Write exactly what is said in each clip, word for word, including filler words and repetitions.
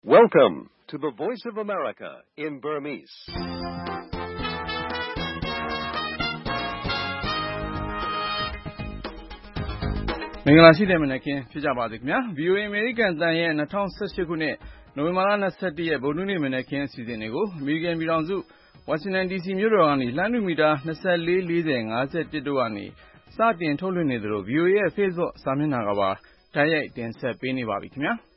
Welcome to the Voice of America in Burmese. ။မင်္ဂလာရှိတဲ့မနက်ခင်းဖြစ်ကြပါစေခင်ဗျာ။ ဗွီအိုအေ အမေရိကန်အသံရဲ့၂၀၁၈ ခုနှစ်နိုဝင်ဘာလ၂၁ ရက်ဗုဒ္ဓဟူးနေ့မနက်ခင်းအစီအစဉ်တွေကိုအမေရိကန်ပြည်ထောင်စုဝါရှင်တန်ဒီစီမြို့တော်ကနေလှမ်းတူမီတာ၂၄ ၄၀ ၅၁ တို့ကနေစတင်ထုတ်လွှင့်နေသလို ဗွီအိုအေရဲ့ Facebook စာမျက်နှာကပါတိုက်ရိုက်တင်ဆက်ပေးနေပါပြီခင်ဗျာ။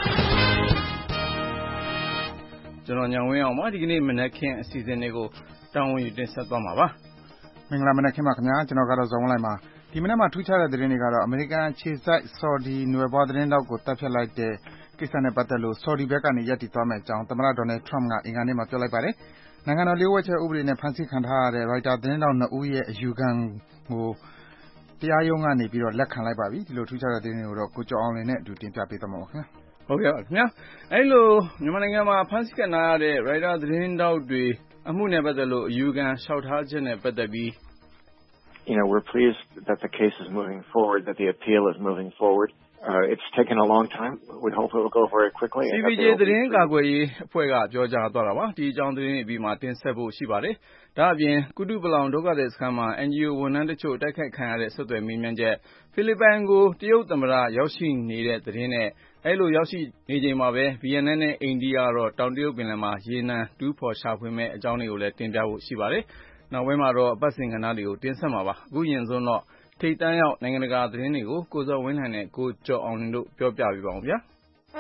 ကျွန်တော်ညောင်ဝင်းအောင်ပါဒီကနေ့မနက်ခင်းအစီအစဉ်တွေကိုတာဝန်ယူတင်ဆက်သွားမှာပါ။မင်္ဂလာမနက်ခင်းပါခင်ဗျာ။ကျွန်တော်ကတော့ဇော်ဝင်းလိုက်ပါ။ဒီမနေ့မှာထူးခြားတဲ့သတင်းတွေကတော့အမေရိကန်ခြေစိုက် Saudi နွယ်ဖွားသတင်းတောက်ကိုတပ်ဖြတ်လိုက်တဲ့ကိစ္စနဲ့ပတ်သက်လို့ Saudi ဘက်ကနေရပ်တည်သွားမယ့်အကြောင်းသမ္မတ Donald Trump ကအင်္ဂါနေ့မှာပြောလိုက်ပါတယ်။နိုင်ငံတော်လျှို့ဝှက်ချက်ဥပဒေနဲ့ဖမ်းဆီးခံထားရတဲ့ Reuters သတင်းထောက်နှစ်ဦးရဲ့အယူခံကိုတရားရုံးကနေပြီးတော့လက်ခံလိုက်ပါပြီ။ဒီလိုထူးခြားတဲ့သတင်းတွေကိုတော့ကိုကျော်အောင်လွင်နဲ့အတူတင်ပြပေးသွားမှာပါခင်ဗျာ။ဟုတ်ကဲ့ပါခင်ဗျာ။အဲဒီလိုမြန်မာနိုင်ငံမှာဖမ်းဆီးခံထားရတဲ့ Reuters သတင်းတောက်တွေအမှုနဲ့ပတ်သက်လို့အယူခံလျှောက်ထားချက်နဲ့ပတ်သက်ပြီး You know, we're pleased that the case is moving forward, that the appeal is moving forward. Uh, it's taken a long time. We hope it will go very quickly. C P J သတင်းကာကွယ်ရေးအဖွဲ့ကပြောကြားသွားတာပါ။ဒီအကြောင်းသတင်းတွေပြီးမှတင်ဆက်ဖို့ရှိပါတယ်။ဒါအပြင်ကုတုပလောင်ဒုက္ခသည်စခန်းမှာ N G O ဝန်ထမ်းတချို့တိုက်ခိုက်ခံရတဲ့ဆက်သွယ်မေးမြန်းချက်ဖိလစ်ပိုင်ကိုတရုတ်သမ္မတရောက်ရှိနေတဲ့သတင်းနဲ့အဲလိုရောက်ရှိနေချိန်မှာပဲ ဗီယက်နမ်နဲ့အိန္ဒိယကတော့တောင်တရုတ်ပင်လယ်မှာရေနံတူးဖော်ရှာဖွေမဲ့အကြောင်းတွေကိုလည်းတင်ပြဖို့ရှိပါတယ်။နောက်ပိုင်းမှာတော့အပတ်စဉ်ကဏ္ဍတွေကိုတင်ဆက်မှာပါ။အခုရင်ဆုံးတော့ထိပ်တန်းရောက်နိုင်ငံတကာသတင်းတွေကိုကိုဇော်ဝင်းလှိုင်နဲ့ကိုကျော်အောင်လွင်တို့ပြောပြပေးပါဦးဗျာ။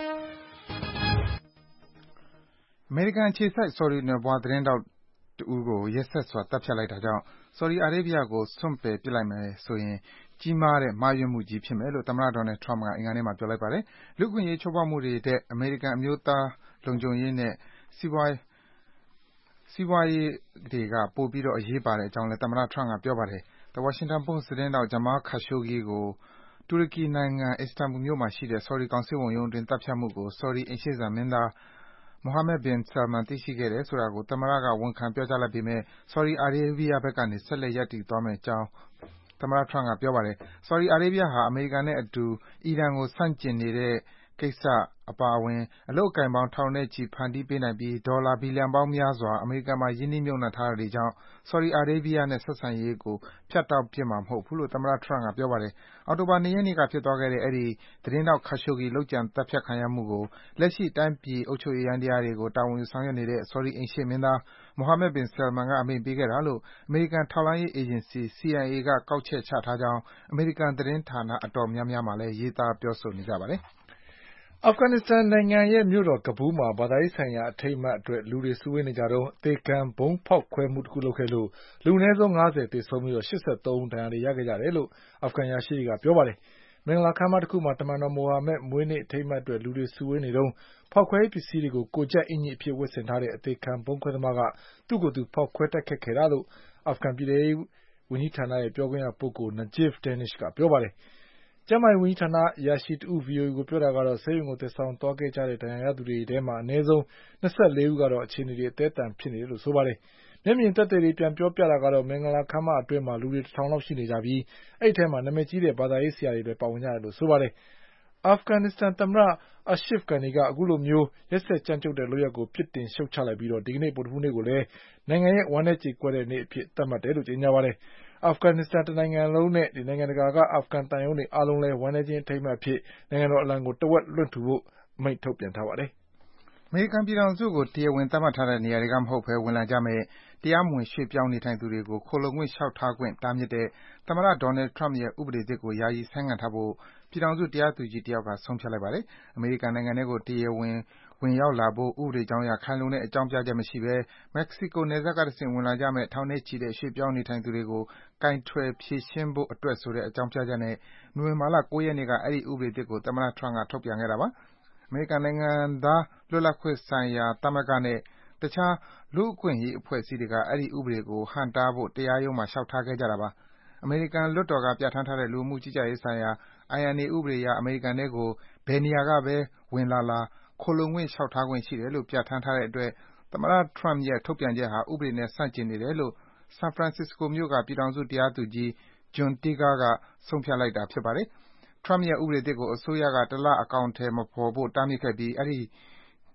အမေရိကန်ခြေစိုက် Saudi နွယ်ဖွားသတင်းထောက်တဦးကိုရက်စက်စွာတပ်ဖြတ်လိုက်တာကြောင့် Saudi Arabia ကိုစွန့်ပယ်ပစ်လိုက်မယ်ဆိုရင်ကြီးမားတဲ့မှားယွင်းမှုကြီးဖြစ်မယ်လို့သမ္မတ Donald Trump ကအင်္ဂါနေ့မှာပြောလိုက်ပါတယ်။လူ့အခွင့်အရေးချိုးဖောက်မှုတွေထက်အမေရိကန်အမျိုးသားလုံခြုံရေးနဲ့စီးပွားစီးပွားရေးတွေကပိုပြီးတော့အရေးပါတဲ့အကြောင်းလည်းသမ္မတ Trump ကပြောပါတယ်။ The Washington Post သတင်းထောက် Jamal Khashoggi ကိုတူရကီနိုင်ငံ Istanbul မြို့မှာရှိတဲ့ Saudi ကောင်စစ်ဝန်ရုံးအတွင်းသတ်ဖြတ်မှုကို Saudi အိမ်ရှေ့စံမင်းသား Mohammed bin Salman သိရှိခဲ့တယ်ဆိုတာကိုသမ္မတကဝန်ခံပြောကြားလိုက်ပေမယ့် Saudi Arabia ဘက်ကနေဆက်လက်ရပ်တည်သွားမယ့်အကြောင်းသမ္မတ Trump ကပြောပါတယ်။ Saudi Arabia ဟာအမေရိကန်နဲ့အတူအီရန်ကိုဆန့်ကျင်နေတဲ့ကိစ္စအပါအဝင်အလုပ်အကိုင်ပေါင်းထောင်နဲ့ချီဖန်တီးပေးနိုင်ပြီးဒေါ်လာဘီလီယံပေါင်းများစွာအမေရိကန်မှာရင်းနှီးမြှုပ်နှံထားတာတွေကြောင့် Saudi Arabia နဲ့ဆက်ဆံရေးကိုဖြတ်တောက်ပစ်မှာမဟုတ်ဘူးလို့သမ္မတ Trump ကပြောပါတယ်။အောက်တိုဘာလ ၂ ရက်နေ့ကဖြစ်သွားခဲ့တဲ့အဲဒီသတင်းထောက် Khashoggi လုပ်ကြံသတ်ဖြတ်ခံရမှုကိုလက်ရှိတိုင်းပြည်အုပ်ချုပ်ရေးယန္တရားတွေကိုတာဝန်ယူဆောင်ရွက်နေတဲ့ Saudi အိမ်ရှေ့မင်းသား Mohammed bin Salman ကအမိန့်ပေးခဲ့တာလို့အမေရိကန်ထောက်လှမ်းရေးအေဂျင်စီ C I A ကကောက်ချက်ချထားကြောင်းအမေရိကန်သတင်းဌာနအတော်များများမှာလည်းရေးသားပြောဆိုနေကြပါတယ်။အာဖဂန်နစ္စတန်နိုင်ငံရဲ့မြို့တော်ကဘူးမှာဘာသာရေးဆိုင်ရာအထိမ်းအမှတ်အတွက်လူတွေစုဝေးနေကြတုန်းအသေခံဗုံးဖောက်ခွဲမှုတခုလုပ်ခဲ့လို့လူအနည်းဆုံး၅၀သေဆုံးပြီး၈၃ဦးဒဏ်ရာတွေရခဲ့ကြတယ်လို့အာဖဂန်ရာရှိတွေကပြောပါတယ်။မင်္ဂလာခမ်းမတခုမှာတမန်တော်မိုဟာမက်မွေးနေ့အထိမ်းအမှတ်အတွက်လူတွေစုဝေးနေတုန်းဖောက်ခွဲရေးပစ္စည်းတွေကိုကိုယ်ကျပ်အင်ကြီးအဖြစ်ဝတ်ဆင်ထားတဲ့အသေခံဗုံးခွဲသမားကသူ့ကိုယ်သူဖောက်ခွဲတိုက်ခိုက်ခဲ့တာလို့အာဖဂန်ပြည်ထဲရေးဝန်ကြီးဌာနရဲ့ပြောခွင့်ရပုဂ္ဂိုလ် Najib Danish ကပြောပါတယ်။ကျန်းမာရေးဝန်ကြီးဌာနအရာရှိတဦး ဗွီအိုအေကိုပြောတာကတော့ဆေးရုံကိုသယ်ဆောင်သွားခဲ့ကြတဲ့ဒဏ်ရာရသူတွေထဲမှာအနည်းဆုံး၂၄ဦးကတော့အခြေအနေတွေအသည်းအသန်ဖြစ်နေတယ်လို့ဆိုပါတယ်။မျက်မြင်သက်သေတွေပြန်ပြောပြတာကတော့မင်္ဂလာခမ်းမအတွင်းမှာလူတွေတထောင်လောက်ရှိနေကြပြီးအဲဒီထဲမှာနာမည်ကြီးတဲ့ဘာသာရေးဆရာတွေလည်းပါဝင်ကြတယ်လို့ဆိုပါတယ်။အာဖဂန်နစ္စတန်သမ္မတ Ashraf Ghani ကအခုလိုမျိုးရက်စက်ကြမ်းကြုတ်တဲ့လုပ်ရပ်ကိုပြစ်တင်ရှုတ်ချလိုက်ပြီးဒီကနေ့ဗုဒ္ဓဟူးနေ့ကိုလည်းနိုင်ငံရဲ့ဝမ်းနည်းကြေကွဲတဲ့နေ့အဖြစ်သတ်မှတ်တယ်လို့ကြေညာပါတယ်။အာဖဂန်နစ္စတန်တနိုင်ငံလုံးနဲ့နိုင်ငံတကာကအာဖဂန်သံရုံးတွေအားလုံးလည်းဝမ်းနည်းခြင်းအထိမ်းအမှတ်အဖြစ်နိုင်ငံတော်အလံကိုတဝက်လွှင့်ထူဖို့အမိန့်ထုတ်ပြန်ထားပါတယ်။အမေရိကန်ပြည်ထောင်စုကိုတရားဝင်သတ်မှတ်ထားတဲ့နေရာတွေကမဟုတ်ဘဲဝင်လာကြမယ့်တရားမဝင်ရွှေ့ပြောင်းနေထိုင်သူတွေကိုခိုလှုံခွင့်လျှောက်ထားခွင့်တားမြစ်တဲ့သမ္မတ Donald Trump ရဲ့ဥပဒေသစ်ကိုယာယီဆိုင်းငံ့ထားဖို့ပြည်ထောင်စုတရားသူကြီးတယောက်ကဆုံးဖြတ်လိုက်ပါတယ်။အမေရိကန်နိုင်ငံထဲကိုတရားဝင်ဝင်ရောက်လာဖို့ဥပဒေကြောင်းအရခိုင်လုံတဲ့အကြောင်းပြချက်မရှိဘဲမက္ကဆီကိုနယ်စပ်ကတဆင့်ဝင်လာကြမယ့်ထောင်နဲ့ချီတဲ့ရွှေ့ပြောင်းနေထိုင်သူတွေကိုကိုင်တွယ်ဖြေရှင်းဖို့အတွက်ဆိုတဲ့အကြောင်းပြချက်နဲ့နိုဝင်ဘာလ၉ရက်နေ့ကအဲဒီဥပဒေသစ်ကိုသမ္မတ Trump ကထုတ်ပြန်ခဲ့တာပါ။အမေရိကန်နိုင်ငံသားလွတ်လပ်ခွင့်ဆိုင်ရာသမဂ္ဂနဲ့တခြားလူ့အခွင့်အရေးအဖွဲ့အစည်းတွေကအဲဒီဥပဒေကိုဟန့်တားဖို့တရားရုံးမှာလျှောက်ထားခဲ့ကြတာပါ။အမေရိကန်လွှတ်တော်ကပြဌာန်းထားတဲ့လူဝင်မှုကြီးကြပ်ရေးဆိုင်ရာ I N A ဥပဒေအရအမေရိကန်ထဲကိုဘယ်နေရာကပဲဝင်လာလာခိုလှုံခွင့်လျှောက်ထားခွင့်ရှိတယ်လို့ပြဌာန်းထားတဲ့အတွက်သမ္မတ Trump ရဲ့ထုတ်ပြန်ချက်ဟာဥပဒေနဲ့ဆန့်ကျင်နေတယ်လို့ San Francisco မြို့ကပြည်ထောင်စုတရားသူကြီး John Tigar ကဆုံးဖြတ်လိုက်တာဖြစ်ပါတယ်။ Trump ရဲ့ဥပဒေသစ်ကိုအစိုးရကတလအကောင်အထည်မဖော်ဖို့တားမြစ်ခဲ့ပြီးအဲဒီ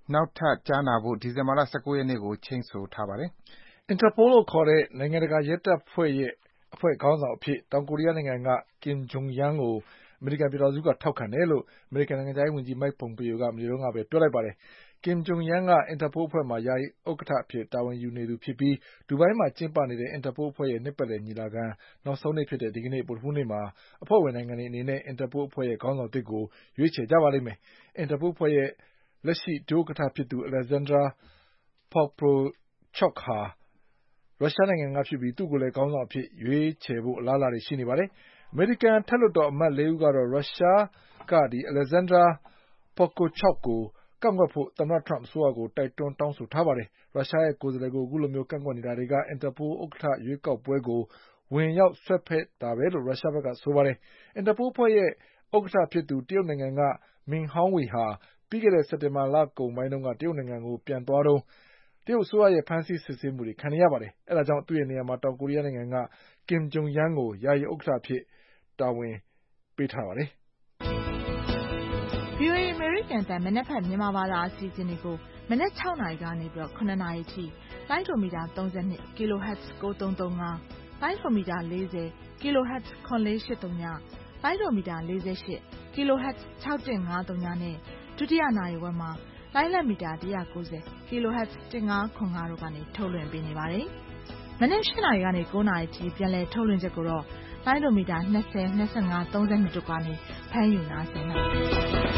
နောက်ထပ်ကြားနာဖို့ ဒီဇင်ဘာလ ၁၉ ရက်နေ့ကို ချိန်းဆိုထားပါတယ်။ Interpol လို့ခေါ်တဲ့နိုင်ငံတကာရဲတပ်ဖွဲ့ရဲ့အဖွဲ့ခေါင်းဆောင်အဖြစ်တောင်ကိုရီးယားနိုင်ငံက Kim Jong Un ကိုအမေရိကန်ပြည်ထောင်စုကထောက်ခံတယ်လို့အမေရိကန်နိုင်ငံခြားရေးဝန်ကြီး Mike Pompeo ကမနေ့ကပဲပြောလိုက်ပါတယ်။ Kim Jong Un က Interpol အဖွဲ့မှာ ယာယီဥက္ကဋ္ဌအဖြစ်တာဝန်ယူနေသူဖြစ်ပြီး ဒူဘိုင်းမှာကျင်းပနေတဲ့ Interpol အဖွဲ့ရဲ့နှစ်ပတ်လည်ညီလာခံနောက်ဆုံးနေ့ဖြစ်တဲ့ဒီကနေ့ ဗုဒ္ဓဟူးနေ့မှာ အဖွဲ့ဝင်နိုင်ငံတွေအနေနဲ့ Interpol အဖွဲ့ရဲ့ခေါင်းဆောင်သစ်ကိုရွေးချယ်ကြပါလိမ့်မယ်။ Interpol အဖွဲ့ရဲ့လက်ရှိဒုဥက္ကဋ္ဌဖြစ်သူ Alexander Pokrochuk ဟာရုရှားနိုင်ငံကဖြစ်ပြီး သူ့ကိုလည်းခေါင်းဆောင်အဖြစ်ရွေးချယ်ဖို့အလားအလာတွေရှိနေပါတယ်။ အမေရိကန်အထက်လွှတ်တော်အမတ်လေးဦးကတော့ ရုရှားက Alexander Pokrochuk ကိုကန့်ကွက်ဖို့ သမ္မတထရမ့်အစိုးရကိုတိုက်တွန်းတောင်းဆိုထားပါတယ်။ ရုရှားရဲ့ကိုယ်စားလှယ်ကိုအခုလိုကန့်ကွက်နေတာတွေက Interpol ဥက္ကဋ္ဌရွေးကောက်ပွဲကိုဝင်ရောက်စွက်ဖက်တာပဲလို့ရုရှားဘက်ကဆိုပါတယ်။ Interpol အဖွဲ့ရဲ့ဥက္ကဋ္ဌဖြစ်သူ တရုတ်နိုင်ငံက Meng Hongwei ဟာ ပြီးခဲ့တဲ့စက်တင်ဘာလကုန်ပိုင်းတုန်းက တရုတ်နိုင်ငံကိုပြန်သွားတုန်း တရုတ်အစိုးရရဲ့ဖမ်းဆီးစစ်ဆေးမှုတွေခံနေရပါတယ်။ အဲဒါကြောင့်သူ့ရဲ့နေရာမှာ တောင်ကိုရီးယားနိုင်ငံက Kim Jong Un ကိုယာယီဥက္ကဋ္ဌအဖြစ်တာဝန်ပေးထားပါတယ်။ဗွီအိုအေ အမေရိကန်အသံမနက်ဖြန်မြန်မာဘာသာအစီအစဉ်တွေကိုမနက်၆နာရီကနေပြီးတော့၇နာရီထိလိုင်းဒိုမီတာသုံး၂ kHz ကိုသုံးသုံး၅ လိုင်းဒိုမီတာ၄၀ kHz ခွန်လေးရှစ်သုံးည လိုင်းဒိုမီတာ၄၈ kHz ၆၁၅သုံးညနဲ့ဒုတိယနာရီဝက်မှာလိုင်းလက်မီတာ၁၉၀ kHz ၁၅ခွန်၅တို့ကနေထုတ်လွှင့်ပေးနေပါတယ်။မနက်၈နာရီကနေ၉နာရီထိပြန်လည်ထုတ်လွှင့်ချက်ကိုတော့လိုင်းဒိုမီတာ၂၀ ၂၅ ၃၂တို့ကနေဖမ်းယူနားဆင်နိုင်ပါတယ်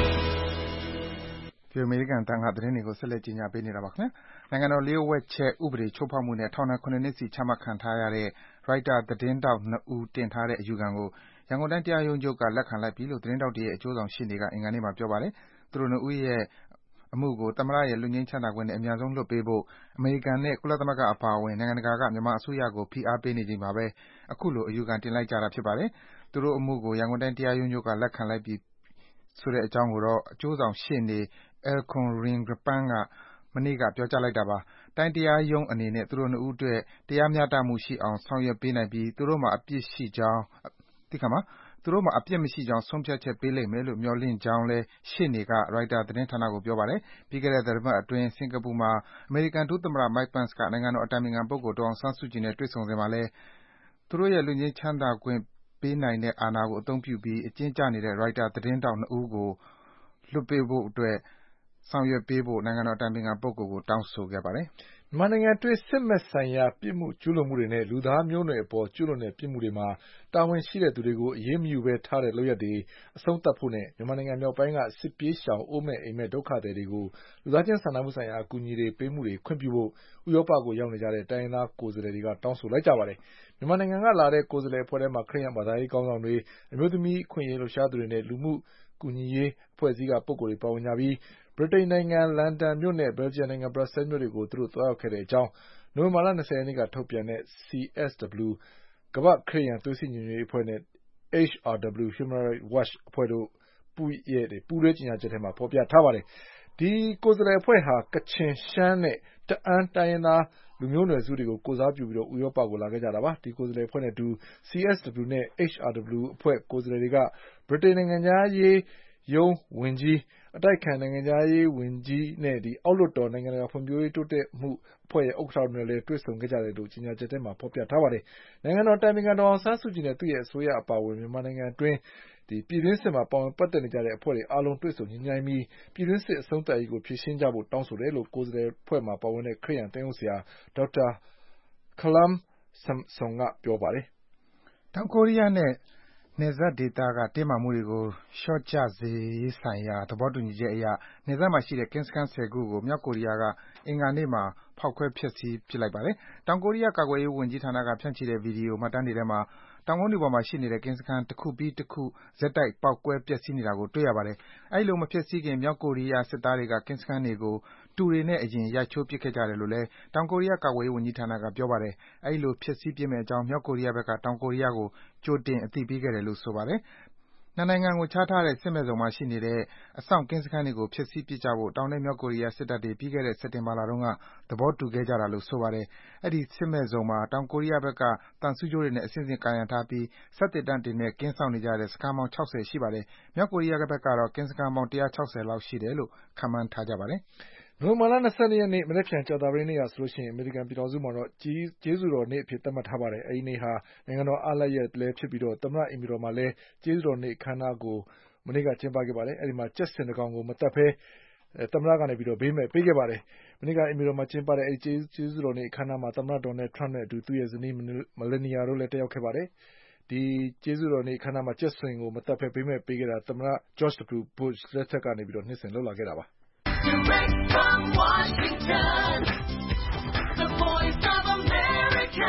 ။ ဒီအမေရိကန်အသံကသတင်းတွေကိုဆက်လက်ကြီးညာပေးနေတာပါခင်ဗျာ။နိုင်ငံတော်လျှို့ဝှက်ချက်ဥပဒေချိုးဖောက်မှုနဲ့ထောင်ဒဏ် ၇ နှစ်စီချမှတ်ခံထားရတဲ့ ရိုက်တာသတင်းထောက်နှစ်ဦးတင်ထားတဲ့အယူခံကိုရန်ကုန်တိုင်းတရားရုံးချုပ်ကလက်ခံလိုက်ပြီလို့သတင်းထောက်တွေရဲ့အကျိုးဆောင်ရှေ့နေကအင်္ဂါနေ့မှာပြောပါတယ်။သူတို့နှစ်ဦးရဲ့အမှုကိုသမ္မတရဲ့လွတ်ငြိမ်းချမ်းသာခွင့်နဲ့အမြန်ဆုံးလွှတ်ပေးဖို့အမေရိကန်နဲ့ကုလသမဂ္ဂအပါအဝင်နိုင်ငံတကာကမြန်မာအစိုးရကိုဖိအားပေးနေချိန်မှာပဲအခုလိုအယူခံတင်လိုက်ကြတာဖြစ်ပါတယ်။သူတို့အမှုကိုရန်ကုန်တိုင်းတရားရုံးချုပ်ကလက်ခံလိုက်ပြီဆိုတဲ့အကြောင်းကိုတော့အကျိုးဆောင်ရှေ့နေ Elkhorn Raingapane ကမနေ့ကပြောကြားလိုက်တာပါ။တိုင်းတရားရုံးအနေနဲ့သူတို့နှစ်ဦးအတွက်တရားမျှတမှုရှိအောင်ဆောင်ရွက်ပေးနိုင်ပြီးသူတို့မှာအပြစ်မရှိကြောင်းဆုံးဖြတ်ချက်ပေးလိမ့်မယ်လို့မျှော်လင့်ကြောင်းလည်းရှေ့နေကရိုက်တာသတင်းဌာနကိုပြောပါတယ်။ပြီးခဲ့တဲ့သီတင်းပတ်အတွင်းစင်္ကာပူမှာအမေရိကန်ဒုသမ္မတ Mike Pence ကနိုင်ငံတော်အတိုင်ပင်ခံပုဂ္ဂိုလ်ဒေါ်အောင်ဆန်းစုကြည်နဲ့တွေ့ဆုံစဉ်မှာလည်းသူတို့ရဲ့လွတ်ငြိမ်းချမ်းသာခွင့်ပေးနိုင်တဲ့အာဏာကိုအသုံးပြုပြီးအကျဉ်းကျနေတဲ့ရိုက်တာသတင်းထောက်နှစ်ဦးကိုလွှတ်ပေးဖို့အတွက်ဆောင်ရွက်ပေးဖို့နိုင်ငံတော်အတိုင်ပင်ခံပုဂ္ဂိုလ်ကိုတောင်းဆိုခဲ့ပါတယ်။မြန်မာနိုင်ငံအတွင်းစစ်ဘက်ဆိုင်ရာပြစ်မှုကျူးလွန်မှုတွေနဲ့လူသားမျိုးနွယ်အပေါ်ကျူးလွန်တဲ့ပြစ်မှုတွေမှာတာဝန်ရှိသူတွေကိုအရေးမယူဘဲထားတဲ့လုပ်ရပ်တွေအဆုံးသတ်ဖို့နဲ့မြန်မာနိုင်ငံမြောက်ပိုင်းကစစ်ပြေးရှောင်အိုးမဲ့အိမ်မဲ့ဒုက္ခသည်တွေကိုလူသားချင်းစာနာမှုဆိုင်ရာအကူအညီတွေပေးမှုတွေခွင့်ပြုဖို့ဥရောပကိုရောက်နေကြတဲ့တိုင်းရင်းသားကိုယ်စားလှယ်တွေကတောင်းဆိုလိုက်ကြပါတယ်။မြန်မာနိုင်ငံကလာတဲ့ကိုယ်စားလှယ်အဖွဲ့ထဲမှာခရစ်ယာန်ဘာသာရေးခေါင်းဆောင်တွေအမျိုးသမီးအခွင့်အရေးလှုပ်ရှားသူတွေနဲ့လူမှုကူညီရေးအဖွဲ့အစည်းကပုဂ္ဂိုလ်တွေပါဝင်ကြပြီးဗြိတိန်နိုင်ငံလန်ဒန်မြို့နဲ့ဘယ်လ်ဂျီယံနိုင်ငံဘရပ်ဆဲလ်မြို့တွေကိုသူတို့သွားရောက်ခဲ့တဲ့အကြောင်းနိုဝင်ဘာလ၂၀ရက်နေ့ကထုတ်ပြန်တဲ့ C S W ကမ္ဘာ့ခရစ်ယာန်သွေးစည်းညီညွတ်ရေးအဖွဲ့နဲ့ H R W Human Rights Watch အဖွဲ့တို့ပူးတွဲကြေညာချက်ထဲမှာဖေါ်ပြထားပါတယ်။ဒီကိုယ်စားလှယ်အဖွဲ့ဟာကချင်ရှမ်းနဲ့တအာင်းတိုင်းရင်းသားလူမျိုးနွယ်စုတွေကိုကိုယ်စားပြုပြီးဥရောပကိုလာခဲ့ကြတာပါ။ဒီကိုယ်စားလှယ်အဖွဲ့နဲ့အတူ C S W နဲ့ H R W အဖွဲ့ကိုယ်စားလှယ်တွေကဗြိတိန်နိုင်ငံခြားရေးရုံးဝန်ကြီးအတိုက်အခံနိုင်ငံခြားရေးဝန်ကြီးနဲ့အောက်လွှတ်တော်နိုင်ငံတကာဖွံ့ဖြိုးတိုးတက်မှုအဖွဲ့ရဲ့ဥက္ကဋ္ဌတို့နဲ့လည်းတွေ့ဆုံခဲ့ကြတယ်လို့ကြေညာချက်ထဲမှာဖေါ်ပြထားပါတယ်။နိုင်ငံတော်အတိုင်ပင်ခံဒေါ်အောင်ဆန်းစုကြည်နဲ့သူ့ရဲ့အစိုးရအပါအဝင်မြန်မာနိုင်ငံအတွင်းပြည်တွင်းစစ်မှာပါဝင်ပတ်သက်နေကြတဲ့အဖွဲ့တွေအားလုံးတွေ့ဆုံညှိနှိုင်းပြီးပြည်တွင်းစစ်အဆုံးသတ်ရေးကိုဖြေရှင်းကြဖို့တောင်းဆိုတယ်လို့ကိုယ်စားလှယ်အဖွဲ့မှာပါဝင်တဲ့ခရစ်ယာန်သင်းအုပ်ဆရာဒေါက်တာ Kalam Samson ကပြောပါတယ်။တောင်ကိုရီးယားနဲ့နယ်စပ်ဒေသကတင်းမာမှုတွေကိုလျှော့ချစေရေးဆိုင်ရာသဘောတူညီချက်အရနယ်စပ်မှာရှိတဲ့ကင်းစခန်းဆယ်ခုကိုမြောက်ကိုရီးယားကအင်္ဂါနေ့မှာဖောက်ခွဲဖျက်ဆီးပစ်လိုက်ပါတယ်။တောင်ကိုရီးယားကာကွယ်ရေးဝန်ကြီးဌာနကဖြန့်ချိတဲ့ဗွီဒီယိုမှတ်တမ်းတွေထဲမှာတောင်ကုန်းတွေပေါ်မှာရှိနေတဲ့ကင်းစခန်းတခုပြီးတခုဆက်တိုက်ပေါက်ကွဲပျက်စီးနေတာကိုတွေ့ရပါတယ်။အဲဒီလိုမဖျက်ဆီးခင်မြောက်ကိုရီးယားစစ်သားတွေကကင်းစခန်းတွေကိုတူတွေနဲ့အရင်ရိုက်ချိုးပစ်ခဲ့ကြတယ်လို့လည်းတောင်ကိုရီးယားကာကွယ်ရေးဝန်ကြီးဌာနကပြောပါတယ်။အဲဒီလိုဖျက်ဆီးပစ်မယ့်အကြောင်းမြောက်ကိုရီးယားဘက်ကတောင်ကိုရီးယားကိုကြိုတင်အသိပေးခဲ့တယ်လို့ဆိုပါတယ်။နှစ်နိုင်ငံကိုခြားထားတဲ့စစ်မဲ့ဇုန်မှာရှိနေတဲ့အစောင့်ကင်းစခန်းတွေကိုဖျက်ဆီးပစ်ကြဖို့တောင်နဲ့မြောက်ကိုရီးယားစစ်တပ်တွေပြီးခဲ့တဲ့စက်တင်ဘာလတုန်းကသဘောတူခဲ့ကြတာလို့ဆိုပါတယ်။အဲဒီစစ်မဲ့ဇုန်မှာတောင်ကိုရီးယားဘက်ကသံဆူးကြိုးတွေနဲ့အဆင့်ဆင့်ကာရံထားပြီးစက်သေနတ်တွေနဲ့ကင်းစောင့်နေကြတဲ့စခန်းပေါင်း၆၀ရှိပါတယ်။မြောက်ကိုရီးယားဘက်ကတော့ကင်းစခန်းပေါင်း၁၆၀လောက်ရှိတယ်လို့ခန့်မှန်းထားကြပါတယ်။နိုဝင်ဘာလ ၂၂ ရက်နေ့ မနက်ဖြန်ကြာသပတေးနေ့ဟာဆိုရင်အမေရိကန်ပြည်ထောင်စုမှာတော့ကျေးဇူးတော်နေ့အဖြစ်သတ်မှတ်ထားပါတယ်။အဲဒီနေ့ဟာနိုင်ငံတော်အားလပ်ရက်လည်းဖြစ်ပြီးတော့သမ္မတအိမ်ဖြူတော်မှာလည်းကျေးဇူးတော်နေ့အခမ်းအနားကိုမနေ့ကကျင်းပခဲ့ပါတယ်။အဲဒီမှာကြက်ဆင်တစ်ကောင်ကိုမတက်ဘဲသမ္မတကနေပြီးတော့ဘေးမဲ့ပေးခဲ့ပါတယ်။မနေ့ကအိမ်ဖြူတော်မှာကျင်းပတဲ့အဲဒီကျေးဇူးတော်နေ့အခမ်းအနားမှာသမ္မတဒေါ်နယ်ထရမ့်နဲ့အတူသူ့ရဲ့ဇနီးမလနီယာတို့လည်းတက်ရောက်ခဲ့ပါတယ်။ဒီကျေးဇူးတော်နေ့အခမ်းအနားမှာကြက်ဆင်ကိုမတက်ဘဲဘေးမဲ့ပေးခဲ့တာသမ္မတ George W. Bush လက်ထက်ကနေပြီးတော့နှစ်စဉ်လုပ်လာခဲ့တာပါ Direct from Washington, the voice of America,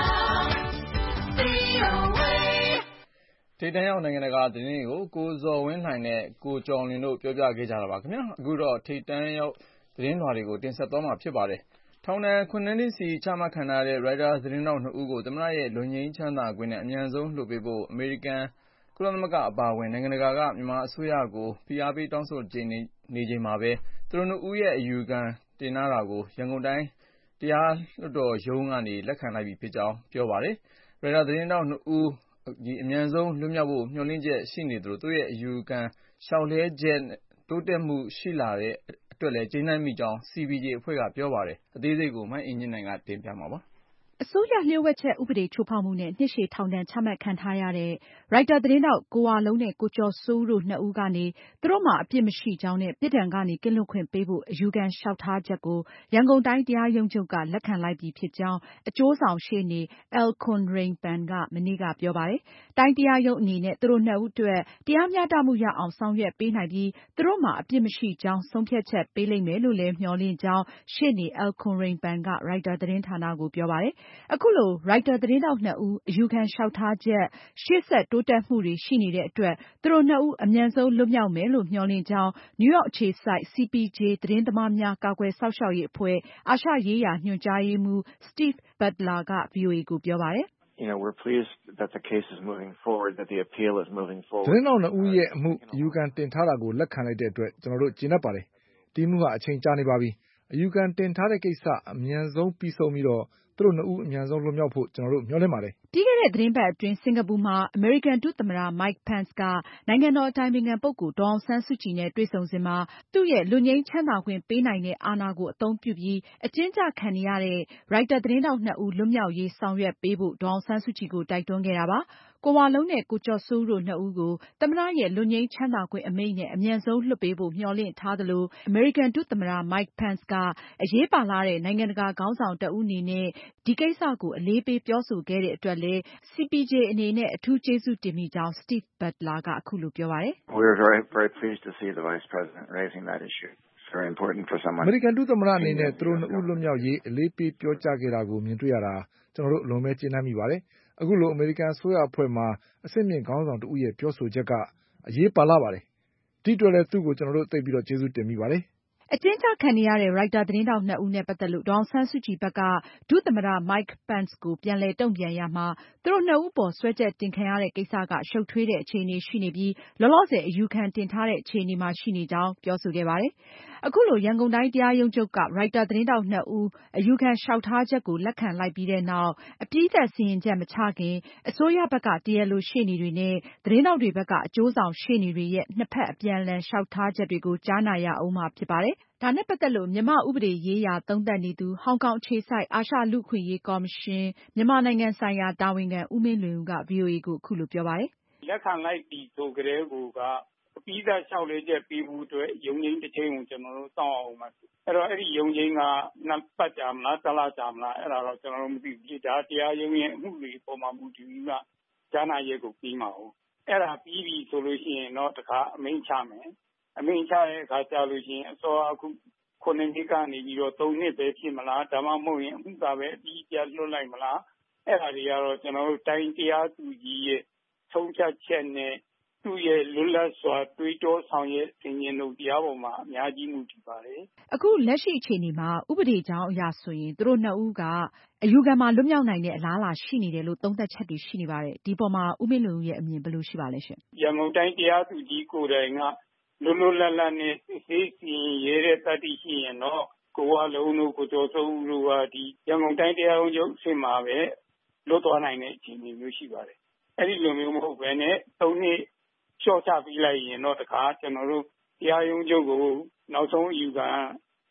V O A ထိပ်တန်းရောက်နိုင်ငံတကာသတင်းတွေကိုကိုဇော်ဝင်းလှိုင်နဲ့ကိုကျော်လွင်တို့ပြောပြခဲ့ကြတာပါခင်ဗျာအခုတော့ထိပ်တန်းရောက်သတင်းလွှာတွေကိုတင်ဆက်သွားမှာဖြစ်ပါတယ်ထောင်ဒဏ်ခုနှစ်နှစ်စီချမှတ်ခံရတဲ့ Reuters သတင်းတောက်နှစ်ဦးကိုသမ္မတရဲ့လွတ်ငြိမ်းချမ်းသာခွင့်နဲ့အမြန်ဆုံးလွှတ်ပေးဖို့အမေရိကန်ကုလသမဂ္ဂအပါအဝင်နိုင်ငံတကာကမြန်မာအစိုးရကိုဖိအားပေးတောင်းဆိုနေချိန်မှာပဲသူတို့နှစ်ဦးရဲ့အယူခံတင်ထားတာကိုရန်ကုန်တိုင်းတရားလွှတ်တော်ရုံးကနေလက်ခံလိုက်ပြီဖြစ်ကြောင်းပြောပါတယ်။ Reuters သတင်းတောက်နှစ်ဦးအမြန်ဆုံးလွတ်မြောက်ဖို့မျှော်လင့်ချက်ရှိနေသလိုသူတို့ရဲ့အယူခံလျှောက်လဲချက်တိုးတက်မှုရှိလာတဲ့အတွက်လည်းကျေနပ်မိကြောင်း စီ ပီ ဂျေ အဖွဲ့ကပြောပါတယ်။အသေးစိတ်ကိုမအင်ကြင်းနိုင်ကတင်ပြမှာပါ။အစိုးရလျှို့ဝှက်ချက်ဥပဒေချိုးဖောက်မှုနဲ့နှစ်ရှည်ထောင်ဒဏ်ချမှတ်ခံထားရတဲ့ Reuters သတင်းထောက်ကိုဝလုံးနဲ့ကိုကျော်စိုးဦးတို့နှစ်ဦးကနေသူတို့မှာအပြစ်မရှိကြောင်းနဲ့ပြစ်ဒဏ်ကနေကင်းလွတ်ခွင့်ပေးဖို့အယူခံလျှောက်ထားချက်ကိုရန်ကုန်တိုင်းတရားရုံးချုပ်ကလက်ခံလိုက်ပြီဖြစ်ကြောင်းအကျိုးဆောင်ရှေ့နေ Elkhorn Rainpan ကမနေ့ကပြောပါတယ်။တိုင်းတရားရုံးအနေနဲ့သူတို့နှစ်ဦးအတွက်တရားမျှတမှုရအောင်ဆောင်ရွက်ပေးနိုင်ပြီးသူတို့မှာအပြစ်မရှိကြောင်းဆုံးဖြတ်ချက်ပေးလိမ့်မယ်လို့လည်းမျှော်လင့်ကြောင်းရှေ့နေ Elkhorn Rainpan က Reuters သတင်းဌာနကိုပြောပါတယ်။အခုလို Reuters သတင်းထောက်နှစ်ဦးအယူခံလျှောက်ထားချက်ရှေ့ဆက်တိုးတက်မှုတွေရှိနေတဲ့အတွက်သူတို့နှစ်ဦးအမြန်ဆုံးလွတ်မြောက်မယ်လို့မျှော်လင့်ကြောင်းနယူးယောက်အခြေစိုက် စီ ပီ ဂျေ သတင်းသမားများကာကွယ်စောင့်ရှောက်ရေးအဖွဲ့အာရှရေးရာညွှန်ကြားရေးမှူး Steve Butler က ဗွီအိုအေကိုပြောပါတယ်။ You know, we're pleased that the case is moving forward, that the appeal is moving forward. သတင်းထောက်နှစ်ဦးရဲ့အမှုအယူခံတင်ထားတာကိုလက်ခံလိုက်တဲ့အတွက်ကျွန်တော်တို့ကျေနပ်ပါတယ်။ဒီမှုဟာအချိန်ကြာနေပါပြီ။အယူခံတင်ထားတဲ့ကိစ္စအမြန်ဆုံးပြီးဆုံးပြီးတော့သူတို့နှစ်ဦးအမြန်ဆုံးလွတ်မြောက်ဖို့ကျွန်တော်တို့မျှော်လင့်ပါတယ်။ပြီးခဲ့တဲ့သတင်းပတ်အတွင်းစင်ကာပူမှာအမေရိကန်ဒုသမ္မတ Mike Pence ကနိုင်ငံတော်အတိုင်ပင်ခံပုဂ္ဂိုလ်ဒေါ်အောင်ဆန်းစုကြည်နဲ့တွေ့ဆုံစဉ်မှာသူ့ရဲ့လွတ်ငြိမ်းချမ်းသာခွင့်ပေးနိုင်တဲ့အာဏာကိုအသုံးပြုပြီးအကျဉ်းချခံနေရတဲ့ Reuters သတင်းထောက်နှစ်ဦးလွတ်မြောက်ရေးဆောင်ရွက်ပေးဖို့ဒေါ်အောင်ဆန်းစုကြည်ကိုတိုက်တွန်းခဲ့တာပါ။ကိုဝလုံးနဲ့ကိုကျော်စိုးဦးတို့နှစ်ဦးကိုသမ္မတရဲ့လွတ်ငြိမ်းချမ်းသာခွင့်အမိန့်နဲ့အမြန်ဆုံးလွှတ်ပေးဖို့မျှော်လင့်ထားသလိုအမေရိကန်ဒုသမ္မတ Mike Pence ကအရေးပါလှတဲ့နိုင်ငံတကာခေါင်းဆောင်တဦးအနေနဲ့ဒီကိစ္စကိုအလေးပေးပြောဆိုခဲ့တဲ့အတွက်လည်း စီ ပီ ဂျေ အနေနဲ့အထူးကျေးဇူးတင်မိကြောင်း Steve Butler ကအခုလိုပြောပါတယ်။ We're very, very pleased to see the Vice President raising that issue. It's very important for someone. အမေရိကန်ဒုသမ္မတအနေနဲ့သူတို့နှစ်ဦးလွတ်မြောက်ရေးအလေးပေးပြောကြားခဲ့တာကိုမြင်တွေ့ရတာကျွန်တော်တို့အလွန်ပဲကျေနပ်မိပါတယ်။အခုလိုအမေရိကန်အစိုးရအဖွဲ့မှာအဆင့်မြင့်ခေါင်းဆောင်တဦးရဲ့ပြောဆိုချက်ကအရေးပါလှပါတယ်။ဒီအတွက်လည်းသူ့ကိုကျွန်တော်တို့သိပြီးတော့ကျေးဇူးတင်မိပါတယ်။အကျဉ်းချခံနေရတဲ့ Reuters သတင်းထောက်နှစ်ဦးနဲ့ပတ်သက်လို့ဒေါ်အောင်ဆန်းစုကြည်ဘက်ကဒုသမ္မတ Mike Pence ကိုပြန်လည်တုံ့ပြန်ရာမှာသူတို့နှစ်ဦးပေါ်စွဲချက်တင်ခံရတဲ့ကိစ္စကရှုပ်ထွေးတဲ့အခြေအနေရှိနေပြီးလောလောဆယ်အယူခံတင်ထားတဲ့အခြေအနေမှာရှိနေကြောင်းပြောဆိုခဲ့ပါတယ်။အခုလိုရန်ကုန်တိုင်းတရားရုံးချုပ်က Reuters သတင်းထောက်နှစ်ဦးအယူခံလျှောက်ထားချက်ကိုလက်ခံလိုက်ပြီးတဲ့နောက်အပြီးသတ်စီရင်ချက်မချခင်အစိုးရဘက်ကတရားလိုရှေ့နေတွေနဲ့သတင်းထောက်တွေဘက်ကအကျိုးဆောင်ရှေ့နေတွေရဲ့နှစ်ဖက်အပြန်အလှန်လျှောက်ထားချက်တွေကိုကြားနာရဦးမှာဖြစ်ပါတယ်။ဒါနဲ့ပတ်သက်လို့မြန်မာ့ဥပဒေရေးရာသုံးသပ်နေသူဟောင်ကောင်အခြေစိုက်အာရှလူ့အခွင့်အရေးကော်မရှင်မြန်မာနိုင်ငံဆိုင်ရာတာဝန်ခံဦးမင်းလွင်ဦးက ဗွီအိုအေကိုအခုလိုပြောပါတယ်။လက်ခံလိုက်ပြီဆိုကြတဲ့ကိုကအပြီးသတ်လျှောက်လဲချက်ပေးဖို့အတွက်ရုံးချင်းတစ်ချိန်ကိုကျွန်တော်တို့စောင့်အောင်ပါ။အဲ့တော့အဲ့ဒီရုံးချင်းကနှစ်ပတ်ကြာမလားတစ်လကြာမလားအဲ့ဒါတော့ကျွန်တော်တို့မသိဘူး။ဒါတရားရုံးရဲ့အမှုတွေပေါ်မှာမူတည်ပြီးမှကြားနာရက်ကိုပြီးမှာဟုတ်။အဲ့ဒါပြီးပြီဆိုလို့ရှိရင်တော့တခါအမိန့်ချမယ်။အမိန့်ချတဲ့အခါကြာလို့ရှိရင်အစောအခုခုနှစ်နှစ်ကနေပြီးတော့သုံးနှစ်ပဲဖြစ်မလားဒါမှမဟုတ်ရင်အမှုကပဲအပြီးပြလွတ်လိုက်မလားအဲ့ဒါတွေကတော့ကျွန်တော်တို့တိုင်းတရားသူကြီးရဲ့ဆုံးဖြတ်ချက်နဲ့သူ့ရဲ့လွတ်လပ်စွာတွေးတောဆောင်ရွက်ခြင်းခြင်းတို့တရားပေါ်မှာအများကြီးမူတည်ပါတယ်အခုလက်ရှိအခြေအနေမှာဥပဒေကြောင်းအရဆိုရင်သူတို့နှစ်ဦးကအယူခံမှာလွတ်မြောက်နိုင်တဲ့အလားအလာရှိနေတယ်လို့သုံးသပ်ချက်တွေရှိနေပါတယ်ဒီပေါ်မှာဦးမင်းလွင်ဦးရဲ့အမြင်ဘယ်လိုရှိပါလဲရှင်ရန်ကုန်တိုင်းတရားသူကြီးကိုယ်တိုင်ကလွတ်လွတ်လပ်လပ်နဲ့စစ်ဆေးစီရင်ရဲတဲ့တတိရှိရင်တော့ကိုဝလုံးတို့ကိုကျော်စိုးဦးတို့ကဒီရန်ကုန်တိုင်းတရားရုံးချုပ်အဆင့်မှာပဲလွတ်သွားနိုင်တဲ့အခြေအနေမျိုးရှိပါတယ်အဲ့ဒီလိုမျိုးမဟုတ်ဘဲနဲ့သုံးနှစ်လျှော့ချပေးလိုက်ရင်တော့တခါကျွန်တော်တို့တရားရုံးချုပ်ကိုနောက်ဆုံးအယူခံ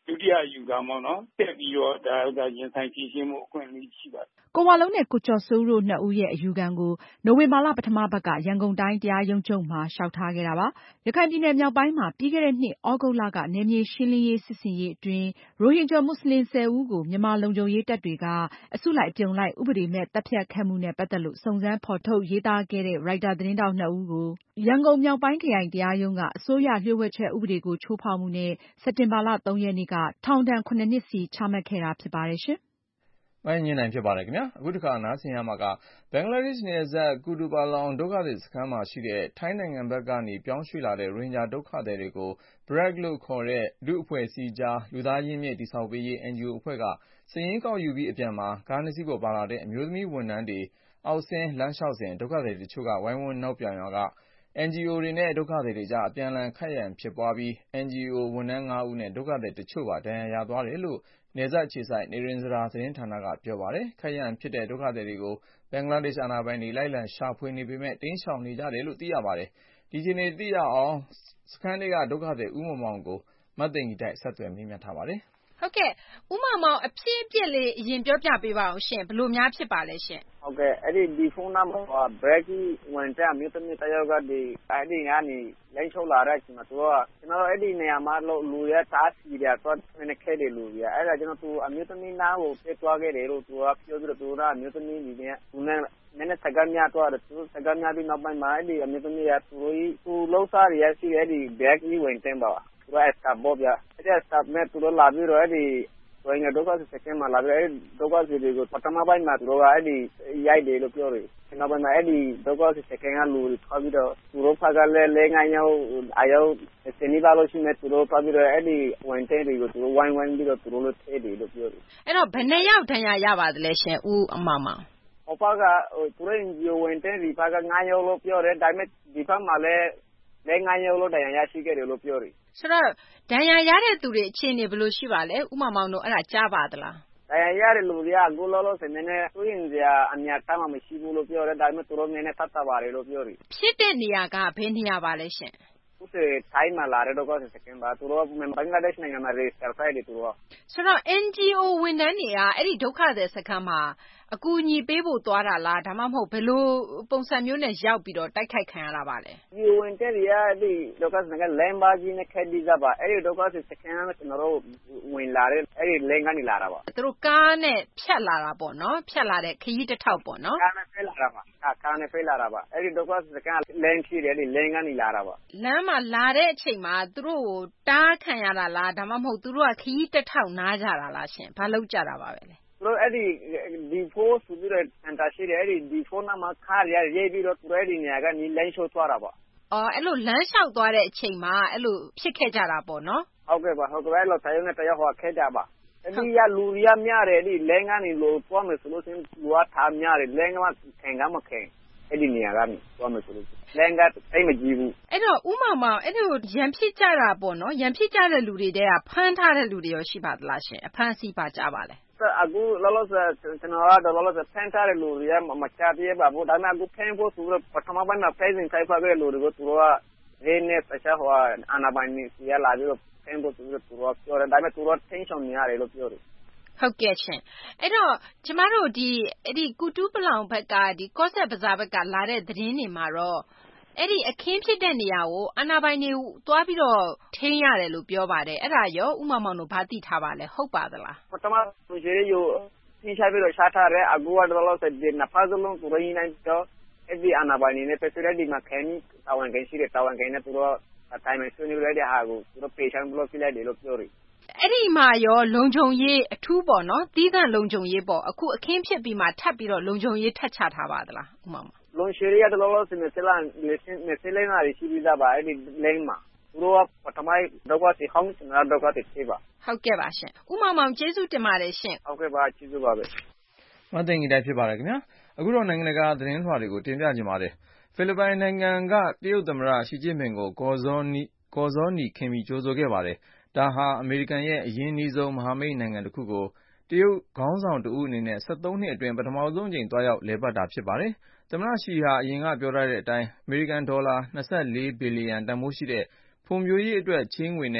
ဒုတိယယူကပေါ့နော်တက်ပြီးတော့ဒါဒါရင်ဆိုင်ဖြည့်ရှင်းမှုအခွင့်အရေးရှိပါတယ်ကိုဝလုံးနဲ့ကိုကျော်စိုးဦးတို့နှစ်ဦးရဲ့အယူခံကိုနိုဝင်ဘာလပထမပတ်ကရန်ကုန်တိုင်းတရားရုံးချုပ်မှာလျှောက်ထားခဲ့တာပါ။ရခိုင်ပြည်နယ်မြောက်ပိုင်းမှာပြီးခဲ့တဲ့နှစ်သြဂုတ်လကနယ်မြေရှင်းလင်းရေးစစ်ဆင်ရေးအတွင်းရိုဟင်ဂျာမွတ်စလင်ဆယ်ဦးကိုမြန်မာလုံခြုံရေးတပ်တွေကအစုလိုက်အပြုံလိုက်ဥပဒေမဲ့တပ်ဖြတ်ခဲ့မှုနဲ့ပတ်သက်လို့စုံစမ်းဖော်ထုတ်ရေးသားခဲ့တဲ့ရိုက်တာသတင်းထောက်နှစ်ဦးကိုရန်ကုန်မြောက်ပိုင်းခရိုင်တရားရုံးကအစိုးရလျှို့ဝှက်ချက်ဥပဒေကိုချိုးဖောက်မှုနဲ့စက်တင်ဘာလသုံးရက်နေ့ကထောင်ဒဏ်ခုနှစ်နှစ်စီချမှတ်ခဲ့တာဖြစ်ပါတယ်ရှင်။မိုင်းညင်းနိုင်ဖြစ်ပါတယ်ခင်ဗျာအခုတစ်ခါနားဆင်ရမှာကဘင်္ဂလားဒေ့ရှ်နယ်စပ်ကူတူပါလောင်ဒုက္ခသည်စခန်းမှာရှိတဲ့ထိုင်းနိုင်ငံဘက်ကနေပြောင်းရွှေ့လာတဲ့ရိုဟင်ဂျာဒုက္ခသည်တွေကို ဘရက် လို့ခေါ်တဲ့လူ့အဖွဲ့အစည်းကြားလူသားရင်းမြစ်တည်ဆောက်ပေးရေး အန်ဂျီအို အဖွဲ့ကစာရင်းကောက်ယူပြီးအပြန်မှာကားနှစ်စီးပေါ်ပါလာတဲ့အမျိုးသမီးဝန်ထမ်းတွေအောက်ဆင်းလမ်းလျှောက်စဉ်ဒုက္ခသည်တချို့ကဝိုင်းဝန်းနောက်ပြန်ရာက အန်ဂျီအို တွေနဲ့ဒုက္ခသည်တွေကြားအပြန်အလှန်ခိုက်ရန်ဖြစ်ပွားပြီး အန်ဂျီအို ဝန်ထမ်းငါးဦးနဲ့ဒုက္ခသည်တချို့ပါဒဏ်ရာရသွားတယ်လို့နယ်စပ်အခြေစိုက်နိရဉ္စရာသတင်းဌာနကပြောပါတယ်။ခိုက်ရန်ဖြစ်တဲ့ဒုက္ခသည်တွေကိုဘင်္ဂလားဒေ့ရှ်အာဏာပိုင်တွေလိုက်လံရှာဖွေနေပေမဲ့တိမ်းရှောင်နေကြတယ်လို့သိရပါတယ်။ဒီအခြေအနေသိရအောင်စခန်းထဲကဒုက္ခသည်ဦးမောင်မောင်ကိုမသိင်္ဂီတိုက်ဆက်သွယ်မေးမြန်းထားပါတယ်။ဟုတ်ကဲ့ဦးမောင်မောင်အဖြစ်အပျက်လေးအရင်ပြောပြပေးပါအောင်ရှင်ဘယ်လိုများဖြစ်ပါလဲရှင်ဟုတ်ကဲ့အဲ့ဒီဒီဖုန်းနံပါတ်ကဘရက်ကြီးဝန်ထမ်းမြို့သမီးတယောက်ကဒီအဲ့ဒီကနေလိုင်းချုပ်လာတဲ့အချိန်မှာသူကကျွန်တော်အဲ့ဒီနေရာမှာလူရတားစီရတော့နည်းခဲ့တယ်လူရအဲ့ဒါကျွန်တော်သူအမျိုးသမီးနားကိုပြသွားခဲ့တယ်လို့သူကပြောပြီးတော့သူကအမျိုးသမီးကြီးနဲ့သူနဲ့နည်းနည်းစကားများတော့သူစကားများပြီးနောက်ပိုင်းမှာအဲ့ဒီအမျိုးသမီးကသူသူလောက်စားရရှိတဲ့အဲ့ဒီဘက်ကြီးဝန်ထမ်းပါသူကစတာဘောပြအဲ့ဒါစတာမဲ့သူတို့လာပြီးတော့အဲ့ဒီဝိုင်းတော့ကစကင်မှာလာပြီးအဲ့ဒုက္ခစီတွေကိုပထမပိုင်းမှာသူတို့ကအဲ့ဒီရိုက်တယ်လို့ပြောတယ်။နောက်ပိုင်းမှာအဲ့ဒီဒုက္ခစီစကင်ကလူတွေထွက်ပြီးတော့သူတို့ဖက်ကလည်းလဲငိုင်းရောက်အယောစနေပါလို့ရှိနေသူတို့ထွက်ပြီးတော့အဲ့ဒီဝန်တဲတွေကိုသူတို့ဝိုင်းဝိုင်းပြီးတော့သူတို့လို့ထဲတယ်လို့ပြောတယ်။အဲ့တော့ဘယ်နှစ်ယောက်ဒဏ်ရာရပါသလဲရှင်ဦးအမမောင်။ဟိုဖက်ကဟိုသူတို့ဂျီဝန်တဲဒီဖက်ကငါးယောက်လို့ပြောတယ်ဒါပေမဲ့ဒီဖက်မှာလည်းလဲငါးယောက်လို့ဒဏ်ရာရရှိခဲ့တယ်လို့ပြောတယ်ဆိုတော့ဒဏ်ရာရတဲ့သူတွေအခြေအနေဘယ်လိုရှိပါလဲဥမမောင်တို့အဲ့ဒါကြားပါသလားဒဏ်ရာရတဲ့လူတွေကအခုလောလောဆယ်နည်းနည်းသူရင်စရာအများတမ်းမရှိဘူးလို့ပြောတယ်ဒါပေမဲ့သူတို့နည်းနည်းတတ်တာပါတယ်လို့ပြောတယ်ဖြစ်တဲ့နေရာကဘယ်နေရာပါလဲရှင်ဥစေထိုင်းမှာလာတဲ့တော့ကစကင်ပါသူတို့ဘင်္ဂလားဒေ့ရှ်နိုင်ငံမှာရေးစတာဖိုင်တယ်သူတို့ဆိုတော့ အန်ဂျီအို ဝန်ထမ်းတွေကအဲ့ဒီဒုက္ခသည်စခန်းမှာအကူအညီပေးဖို့သွားတာလားဒါမှမဟုတ်ဘယ်လိုပုံစံမျိုးနဲ့ရောက်ပြီးတော့တိုက်ခိုက်ခံရတာပါလဲဒီဝန်တဲ့ရဒီဒုက္ခစခန်းလမ်းပါကြီးနဲ့ခက်ဒီကပါအဲ့ဒီဒုက္ခစခန်းကကျွန်တော်တို့ဝင်လာတဲ့အဲ့ဒီလမ်းကနေလာတာပါသူတို့ကားနဲ့ဖြတ်လာတာပေါ့နော်ဖြတ်လာတဲ့ခရီးတစ်ထောက်ပေါ့နော်ကားနဲ့ဖဲလာတာပါကားနဲ့ဖဲလာတာပါအဲ့ဒီဒုက္ခစခန်းလမ်းရှိတယ်ဒီလမ်းကနေလာတာပါလမ်းမှာလာတဲ့အချိန်မှာသူတို့ကိုတားခံရတာလားဒါမှမဟုတ်သူတို့ကခရီးတစ်ထောက်နားကြတာလားရှင်ဘာလုပ်ကြတာပါပဲလဲသူတို့အဲ့ဒီဒီဖိုးဆိုပြီးတော့အန်တာရှိတယ်အဲ့ဒီဒီဖိုးနာမှာခါရရေးပြီးတော့သူတို့အဲ့ဒီနေရာကနေလမ်းလျှောက်သွားတာပေါ့အော်အဲ့လိုလမ်းလျှောက်သွားတဲ့အချိန်မှာအဲ့လိုဖြစ်ခဲ့ကြတာပေါ့နော်ဟုတ်ကဲ့ပါဟုတ်ကဲ့အဲ့လိုတိုင်းနဲ့တရားဟောခဲ့ကြပါအဲ့ဒီရလူရများတယ်ဒီလမ်းကနေလို့သွားမယ်ဆိုလို့ချင်းလူကထားများတယ်လမ်းကမှခံကမခံအဲ့ဒီနေရာကနေသွားမယ်ဆိုလို့လမ်းကတိတ်မကြည့်ဘူးအဲ့တော့ဥမောင်မောင်အဲ့လိုရန်ဖြစ်ကြတာပေါ့နော်ရန်ဖြစ်ကြတဲ့လူတွေတဲကဖမ်းထားတဲ့လူတွေရောရှိပါသလားရှင်အဖမ်းဆီးပါကြပါလဲအခုလောလောဆယ်ကျွန်တော်ကတော့လောလောဆယ်ဖန်ထားတဲ့လူတွေကမချပြဲပါဘူးဒါပေမဲ့အခုဖန်ဖို့ဆိုတော့ပထမပိုင်းမှာဖိစဉ်ခိုက်ဖခဲ့တဲ့လူတွေကိုသူတို့ကရင်းနဲ့တခြားဟိုအနာပိုင်းနဲ့စီရလာပြီးတော့ဖန်ဖို့ဆိုတော့သူတို့ပြောတယ်ဒါပေမဲ့သူတို့ tension နေရတယ်လို့ပြောတယ်ဟုတ်ကဲ့ရှင်အဲ့တော့ကျမတို့ဒီအဲ့ဒီကုတူးပလောင်ဘက်ကဒီကော့ဆက်ဘဇာဘက်ကလာတဲ့သတင်းတွေမှာတော့အဲ့ဒီအခင်းဖြစ်တဲ့နေရာကိုအာနာပိုင်တွေသွားပြီးတော့ထိန်းရတယ်လို့ပြောပါတယ်အဲ့ဒါရောဥမမောင်တို့ဘာသိထားပါလဲဟုတ်ပါသလားပထမဆိုရေယူသိချပြီးတော့ရှားထားတယ်အကူကတော့လောဆယ်ဒီနဖာဇလုံးကိုရင်းနိုင်တော့အဲ့ဒီအာနာပိုင်တွေနဲ့ပက်စရဒီမှာခင်းတာဝန်ကိန်းရှိတဲ့တာဝန်ကိန်းနဲ့သူတို့အတိုင်းမဲ့ဆွေးနွေးလိုက်တဲ့ဟာကိုသူတို့ပေချန်ဘလော့ပြလိုက်တယ်လို့ပြောတယ်အဲ့ဒီမှာရောလုံခြုံရေးအထူးပေါ့နော်တီးသန့်လုံခြုံရေးပေါ့အခုအခင်းဖြစ်ပြီးမှထပ်ပြီးတော့လုံခြုံရေးထပ်ချထားပါသလားဥမမောင်လုံခြုံရေးကတော့လောဆယ်နဲ့ဆလာနဲ့ဆလာနာရှိပြီးသားပါအဲ့ဒီလမ်းမှာသူတို့ကပထမတော့ကစီဟောင်းစနာတော့ကတေးပါဟုတ်ကဲ့ပါရှင်ဥမောင်မောင်ကျေးဇူးတင်ပါတယ်ရှင်ဟုတ်ကဲ့ပါကျေးဇူးပါပဲမသိင်္ဂီတိုင်းဖြစ်ပါတယ်ခင်ဗျာအခုတော့နိုင်ငံတကာသတင်းထွာတွေကိုတင်ပြကြပါမယ်ဖိလစ်ပိုင်နိုင်ငံကတရုတ်သမ္မတရှီကျင့်ပင်ကိုကော်ဇောနီကော်ဇောနီခင်ပြီးကြိုဆိုခဲ့ပါတယ်ဒါဟာအမေရိကန်ရဲ့အရင်းနှီးဆုံးမဟာမိတ်နိုင်ငံတစ်ခုကိုတရုတ်ခေါင်းဆောင်တဦးအနေနဲ့၁၃နှစ်အတွင်းပထမဆုံးကြိမ်တွားရောက်လည်ပတ်တာဖြစ်ပါတယ်သမ္မတရှီဟာအရင်ကပြောထားတဲ့အတိုင်းအမေရိကန်ဒေါ်လာ၂၄ဘီလီယံတန်ဖိုးရှိတဲ့ဖွံ့ဖြိုးရေးအတွက်ချေးငွေနဲ့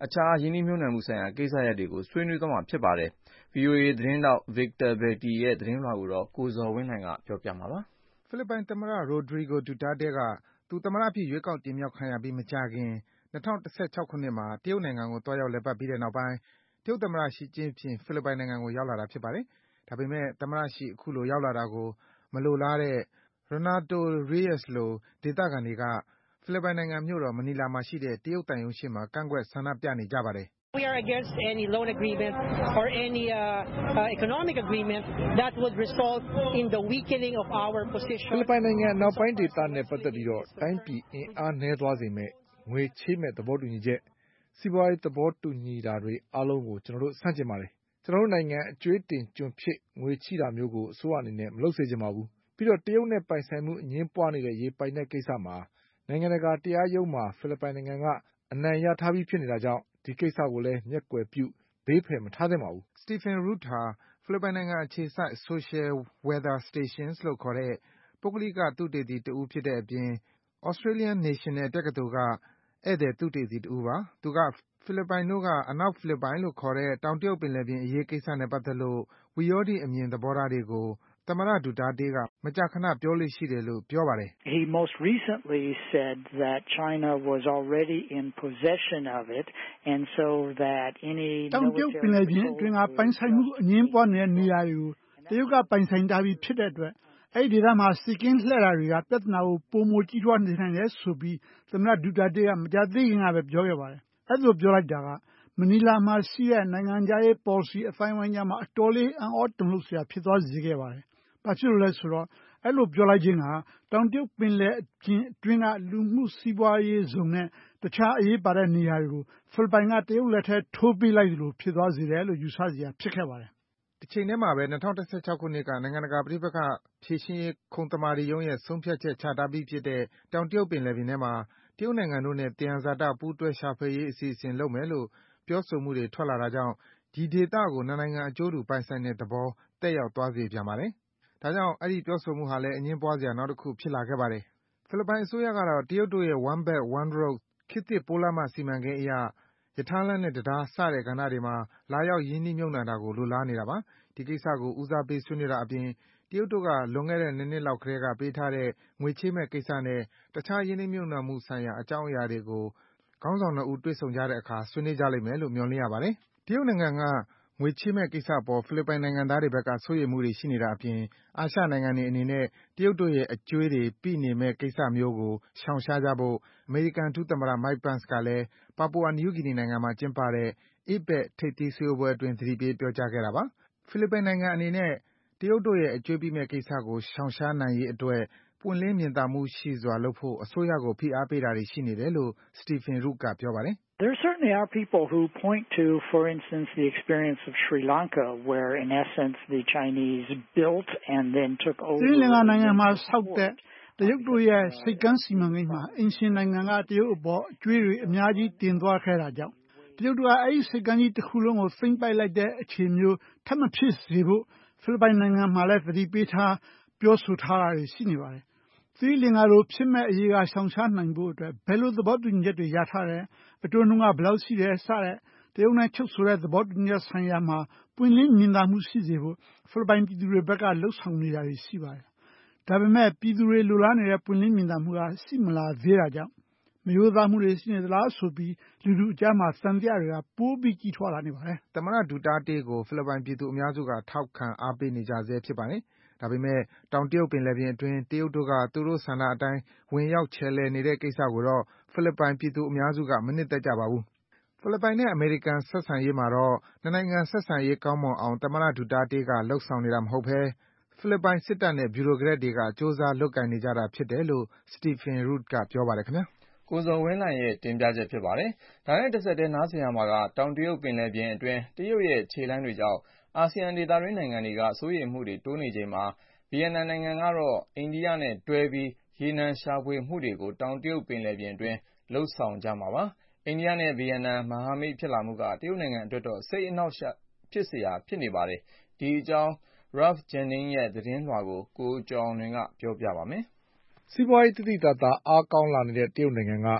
အခြားရင်းနှီးမြှုပ်နှံမှုဆိုင်ရာကိစ္စရပ်တွေကိုဆွေးနွေးသွားမှာဖြစ်ပါတယ်။ ဗွီအိုအေသတင်းထောက် Victor Beattie ရဲ့သတင်းလွှာကိုတော့ကိုဇော်ဝင်းလှိုင်ကပြောပြမှာပါ။ ဖိလစ်ပိုင်သမ္မတ Rodrigo Duterte က သူသမ္မတအဖြစ်ရွေးကောက်တင်မြှောက်ခံရပြီးမကြာခင် ၂၀၁၆ ခုနှစ်မှာ တရုတ်နိုင်ငံကို သွားရောက်လည်ပတ်ပြီးတဲ့နောက်ပိုင်း တရုတ်သမ္မတ ရှီကျင့်ဖျင် ဖိလစ်ပိုင်နိုင်ငံကို ရောက်လာတာဖြစ်ပါတယ်။ ဒါပေမယ့် သမ္မတရှီ အခုလိုရောက်လာတာကို မလိုလားတဲ့ Renato Reyes လို ဒေသခံတွေက ဖိလစ်ပိုင်နိုင်ငံမြို့တော် မနီလာမှာရှိတဲ့ တရုတ်သံရုံးရှေ့မှာ ကန့်ကွက် ဆန္ဒပြနေကြပါတယ်။ We are against any loan agreement or any uh, uh, economic agreement that would result in the weakening of our position. ဖိလစ်ပိုင်နိုင်ငံအနောက်ပိုင်းဒေသနဲ့ပတ်သက်ပြီးတော့တိုင်းပြည်အင်အားနည်းသွားစေမယ့်ငွေချေးမဲ့သဘောတူညီချက်စီးပွားရေးသဘောတူညီတာတွေအားလုံးကိုကျွန်တော်တို့ဆန့်ကျင်ပါတယ်။ကျွန်တော်တို့နိုင်ငံအကျွေးတင်ကျွန်ဖြစ်ငွေချေးတာမျိုးကိုအစိုးရအနေနဲ့မလုပ်စေချင်ပါဘူး။ပြီးတော့တရုတ်နဲ့ပိုင်ဆိုင်မှုအငြင်းပွားနေတဲ့ရေပိုင်တဲ့ကိစ္စမှာနိုင်ငံတကာတရားရုံးမှာဖိလစ်ပိုင်နိုင်ငံကအနိုင်ရထားပြီးဖြစ်နေတာကြောင့်ဒီကိစ္စကိုလည်းမျက်ကွယ်ပြုဘေးဖယ်မထားသင့်ပါဘူး။ Stephen Root ဟာဖိလစ်ပိုင်နိုင်ငံအခြေစိုက် Social Weather Stations လို့ခေါ်တဲ့ပုဂ္ဂလိကသုတေသီတဦးဖြစ်တဲ့အပြင် Australian National တက္ကသိုလ်ကဧည့်သည်သုတေသီတဦးပါ။ သူက ဖိလစ်ပိုင်တို့က အနောက်ဖိလစ်ပိုင်လို့ခေါ်တဲ့တောင်တရုတ်ပင်လယ်ပြင်အရေးကိစ္စနဲ့ပတ်သက်လို့ဝိရောဓိအမြင်သဘောထားတွေကိုသမ္မတ Duterte ကမကြာခဏပြောလေ့ရှိတယ်လို့ပြောပါတယ်။ He most recently said that China was already in possession of it and so that any တောင်တရုတ်ပင်လယ်ပြင်အတွင်းကပိုင်ဆိုင်မှုအငြင်းပွားနေတဲ့နေရာတွေကိုတရုတ်ကပိုင်ဆိုင်ထားပြီးဖြစ်တဲ့အတွက်အဲ့ဒီဒေသမှာစီကင်းလှည့်တာတွေကပြဿနာကိုပိုမိုကြီးထွားနေနိုင်တယ်ဆိုပြီးသမ္မတ Duterte ကမကြာသေးခင်ကပဲပြောခဲ့ပါတယ်။အဲ့လိုပြောလိုက်တာကမနီလာမှာရှိတဲ့နိုင်ငံခြားရေးပေါ်လစီအပိုင်းဝိုင်းကြားမှာအတော်လေးအံ့ဩတုန်လှုပ်စရာဖြစ်သွားစေခဲ့ပါတယ်။ဘာဖြစ်လို့လဲဆိုတော့အဲ့လိုပြောလိုက်ခြင်းကတောင်တရုတ်ပင်လယ်ပြင်အတွင်းကလူမှုစီးပွားရေးဇုံနဲ့တခြားအရေးပါတဲ့နေရာတွေကိုဖိလစ်ပိုင်ကတရုတ်လက်ထဲထိုးပေးလိုက်သလိုဖြစ်သွားစေတယ်လို့ယူဆစရာဖြစ်ခဲ့ပါတယ်။တချိန်တည်းမှာပဲ၂၀၁၆ခုနှစ်ကနိုင်ငံတကာပဋိပက္ခဖြေရှင်းရေးခုံသမာဓိရုံးရဲ့ဆုံးဖြတ်ချက်ချထားပြီးဖြစ်တဲ့တောင်တရုတ်ပင်လယ်ပြင်ထဲမှာတရုတ်နိုင်ငံတို့နဲ့သယံဇာတပူးတွဲရှာဖွေရေးအစီအစဉ်လုပ်မယ်လို့ပြောဆိုမှုတွေထွက်လာတာကြောင့်ဒီဒေသကိုနှစ်နိုင်ငံအကျိုးတူပိုင်ဆိုင်တဲ့သဘောသက်ရောက်သွားစေပြန်ပါတယ်။ဒါကြောင့်အဲဒီပြောဆိုမှုဟာလည်းအငြင်းပွားစရာနောက်တခုဖြစ်လာခဲ့ပါတယ်။ဖိလစ်ပိုင်အစိုးရကတော့တရုတ်တို့ရဲ့ One Belt One Road ခေတ်သစ်ပိုးလမ်းမစီမံကိန်းအရရထားလမ်းနဲ့တံတားစတဲ့ကဏ္ဍတွေမှာလာရောက်ရင်းနှီးမြှုပ်နှံတာကိုလိုလားနေတာပါ။ဒီကိစ္စကိုဦးစားပေးဆွေးနွေးတာအပြင်တရုတ်တို့ကလွန်ခဲ့တဲ့နှစ်နှစ်လောက်ကတည်းကပေးထားတဲ့ငွေချေးမဲ့ကိစ္စနဲ့တခြားရင်းနှီးမြှုပ်နှံမှုဆိုင်ရာအကြောင်းအရာတွေကိုခေါင်းဆောင်နှစ်ဦးတွေ့ဆုံကြတဲ့အခါဆွေးနွေးကြလိမ့်မယ်လို့မျှော်လင့်ရပါတယ်။တရုတ်နိုင်ငံကငွေချေးမဲ့ကိစ္စအပေါ်ဖိလစ်ပိုင်နိုင်ငံသားတွေဘက်ကစိုးရိမ်မှုတွေရှိနေတာအပြင်အာရှနိုင်ငံတွေအနေနဲ့တရုတ်တို့ရဲ့အကြွေးတွေပိနေမဲ့ကိစ္စမျိုးကိုရှောင်ရှားကြဖို့အမေရိကန်ဒုသမ္မတ Mike Pence ကလည်း Papua New Guinea နိုင်ငံမှာကျင်းပတဲ့ အေပက် ထိပ်သီးစည်းဝေးပွဲအတွင်းသတိပေးပြောကြားခဲ့တာပါ။ဖိလစ်ပိုင်နိုင်ငံအနေနဲ့တရုတ်တို့ရဲ့အကြွေးပိမဲ့ကိစ္စကိုရှောင်ရှားနိုင်ရေးအတွက်ပွင့်လင်းမြင်သာမှုရှိစွာလုပ်ဖို့အစိုးရကိုဖိအားပေးတာတွေရှိနေတယ်လို့ Stephen Root ကပြောပါတယ်။ There certainly are people who point to, for instance, the experience of Sri Lanka, where in essence the Chinese built and then took over. စရီလင်္ကာနိုင်ငံမှာဆောက်တဲ့တရုတ်တို့ရဲ့စိတ်ကမ်းစီမံကိန်းမှာအင်ရှင်နိုင်ငံကတရုတ်အပေါ်အကျွေးတွေအများကြီးတင်သွားခဲ့တာကြောင့်တရုတ်တို့ကအဲ့ဒီစိတ်ကမ်းကြီးတစ်ခုလုံးကိုသိမ့်ပိုက်လိုက်တဲ့အခြေမျိုးထပ်မဖြစ်စေဖို့ဖိလစ်ပိုင်နိုင်ငံမှာလည်းသတိပေးထားပြောဆိုထားတာတွေရှိနေပါတယ်။သီရိလင်္ကာလိုဖြစ်မဲ့အရေးကရှောင်ရှားနိုင်ဖို့အတွက်ဘယ်လိုသဘောတူညီချက်တွေရထားတယ်အတိုးနှုန်းကဘယ်လောက်ရှိတယ်စတဲ့တရုတ်နဲ့ချုပ်ဆိုတဲ့သဘောတူညီချက်ဆိုင်ရာမှာပွင့်လင်းမြင်သာမှုရှိစေဖို့ဖိလစ်ပိုင်ပြည်သူတွေဘက်ကလှုံ့ဆော်နေတာတွေရှိပါတယ်။ဒါပေမဲ့ပြည်သူတွေလိုလားနေတဲ့ပွင့်လင်းမြင်သာမှုကရှိမလာသေးတာကြောင့်မရိုးသားမှုတွေရှိနေသလားဆိုပြီးလူလူအကြားမှာသံသယတွေကပိုးပြီးကြီးထွားလာနေပါတယ်။သမ္မတ Duterte ကိုဖိလစ်ပိုင်ပြည်သူအများစုကထောက်ခံအားပေးနေကြဆဲဖြစ်ပါတယ်။ဒါပေမဲ့တောင်တရုတ်ပင်လယ်ပြင်အတွင်းတရုတ်တို့ကသူတို့ဆန္ဒအတိုင်းဝင်ရောက်ချယ်လှယ်နေတဲ့ကိစ္စကိုတော့ဖိလစ်ပိုင်ပြည်သူအများစုကမနှစ်သက်ကြပါဘူး။ဖိလစ်ပိုင်နဲ့အမေရိကန်ဆက်ဆံရေးမှာတော့နှစ်နိုင်ငံဆက်ဆံရေးကောင်းမွန်အောင်သမ္မတ Duterte ကလုပ်ဆောင်နေတာမဟုတ်ဘဲဖိလစ်ပိုင်စစ်တပ်နဲ့ဗျူရိုကရက်တွေကကြိုးစားလုပ်ကိုင်နေကြတာဖြစ်တယ်လို့ Stephen Root ကပြောပါတယ်ခင်ဗျာ။ကိုဇော်ဝင်းလှိုင်ရဲ့တင်ပြချက်ဖြစ်ပါတယ်။ဒါနဲ့တဆက်တည်းနားဆင်ရမှာကတောင်တရုတ်ပင်လယ်ပြင်အတွင်းတရုတ်ရဲ့ခြေလှမ်းတွေကြောင့်အာဆီယံဒေသတွင်းနိုင်ငံတွေကစိုးရိမ်မှုတွေတိုးနေချိန်မှာဗီယက်နမ်နိုင်ငံကတော့အိန္ဒိယနဲ့တွဲပြီးရေနံရှာဖွေမှုတွေကိုတောင်တရုတ်ပင်လယ်ပြင်အတွင်းလုပ်ဆောင်ကြမှာပါ။အိန္ဒိယနဲ့ဗီယက်နမ်မဟာမိတ်ဖြစ်လာမှုကတရုတ်နိုင်ငံအတွက်တော့စိတ်အနှောက်အယှက်ဖြစ်စရာဖြစ်နေပါတယ်။ဒီအကြောင်း Ralph Jennings ရဲ့သတင်းလွှာကိုကိုကျော်အောင်လွင်ကပြောပြပါမယ်။စီးပွားရေးသိသိသာသာအားကောင်းလာနေတဲ့တရုတ်နိုင်ငံက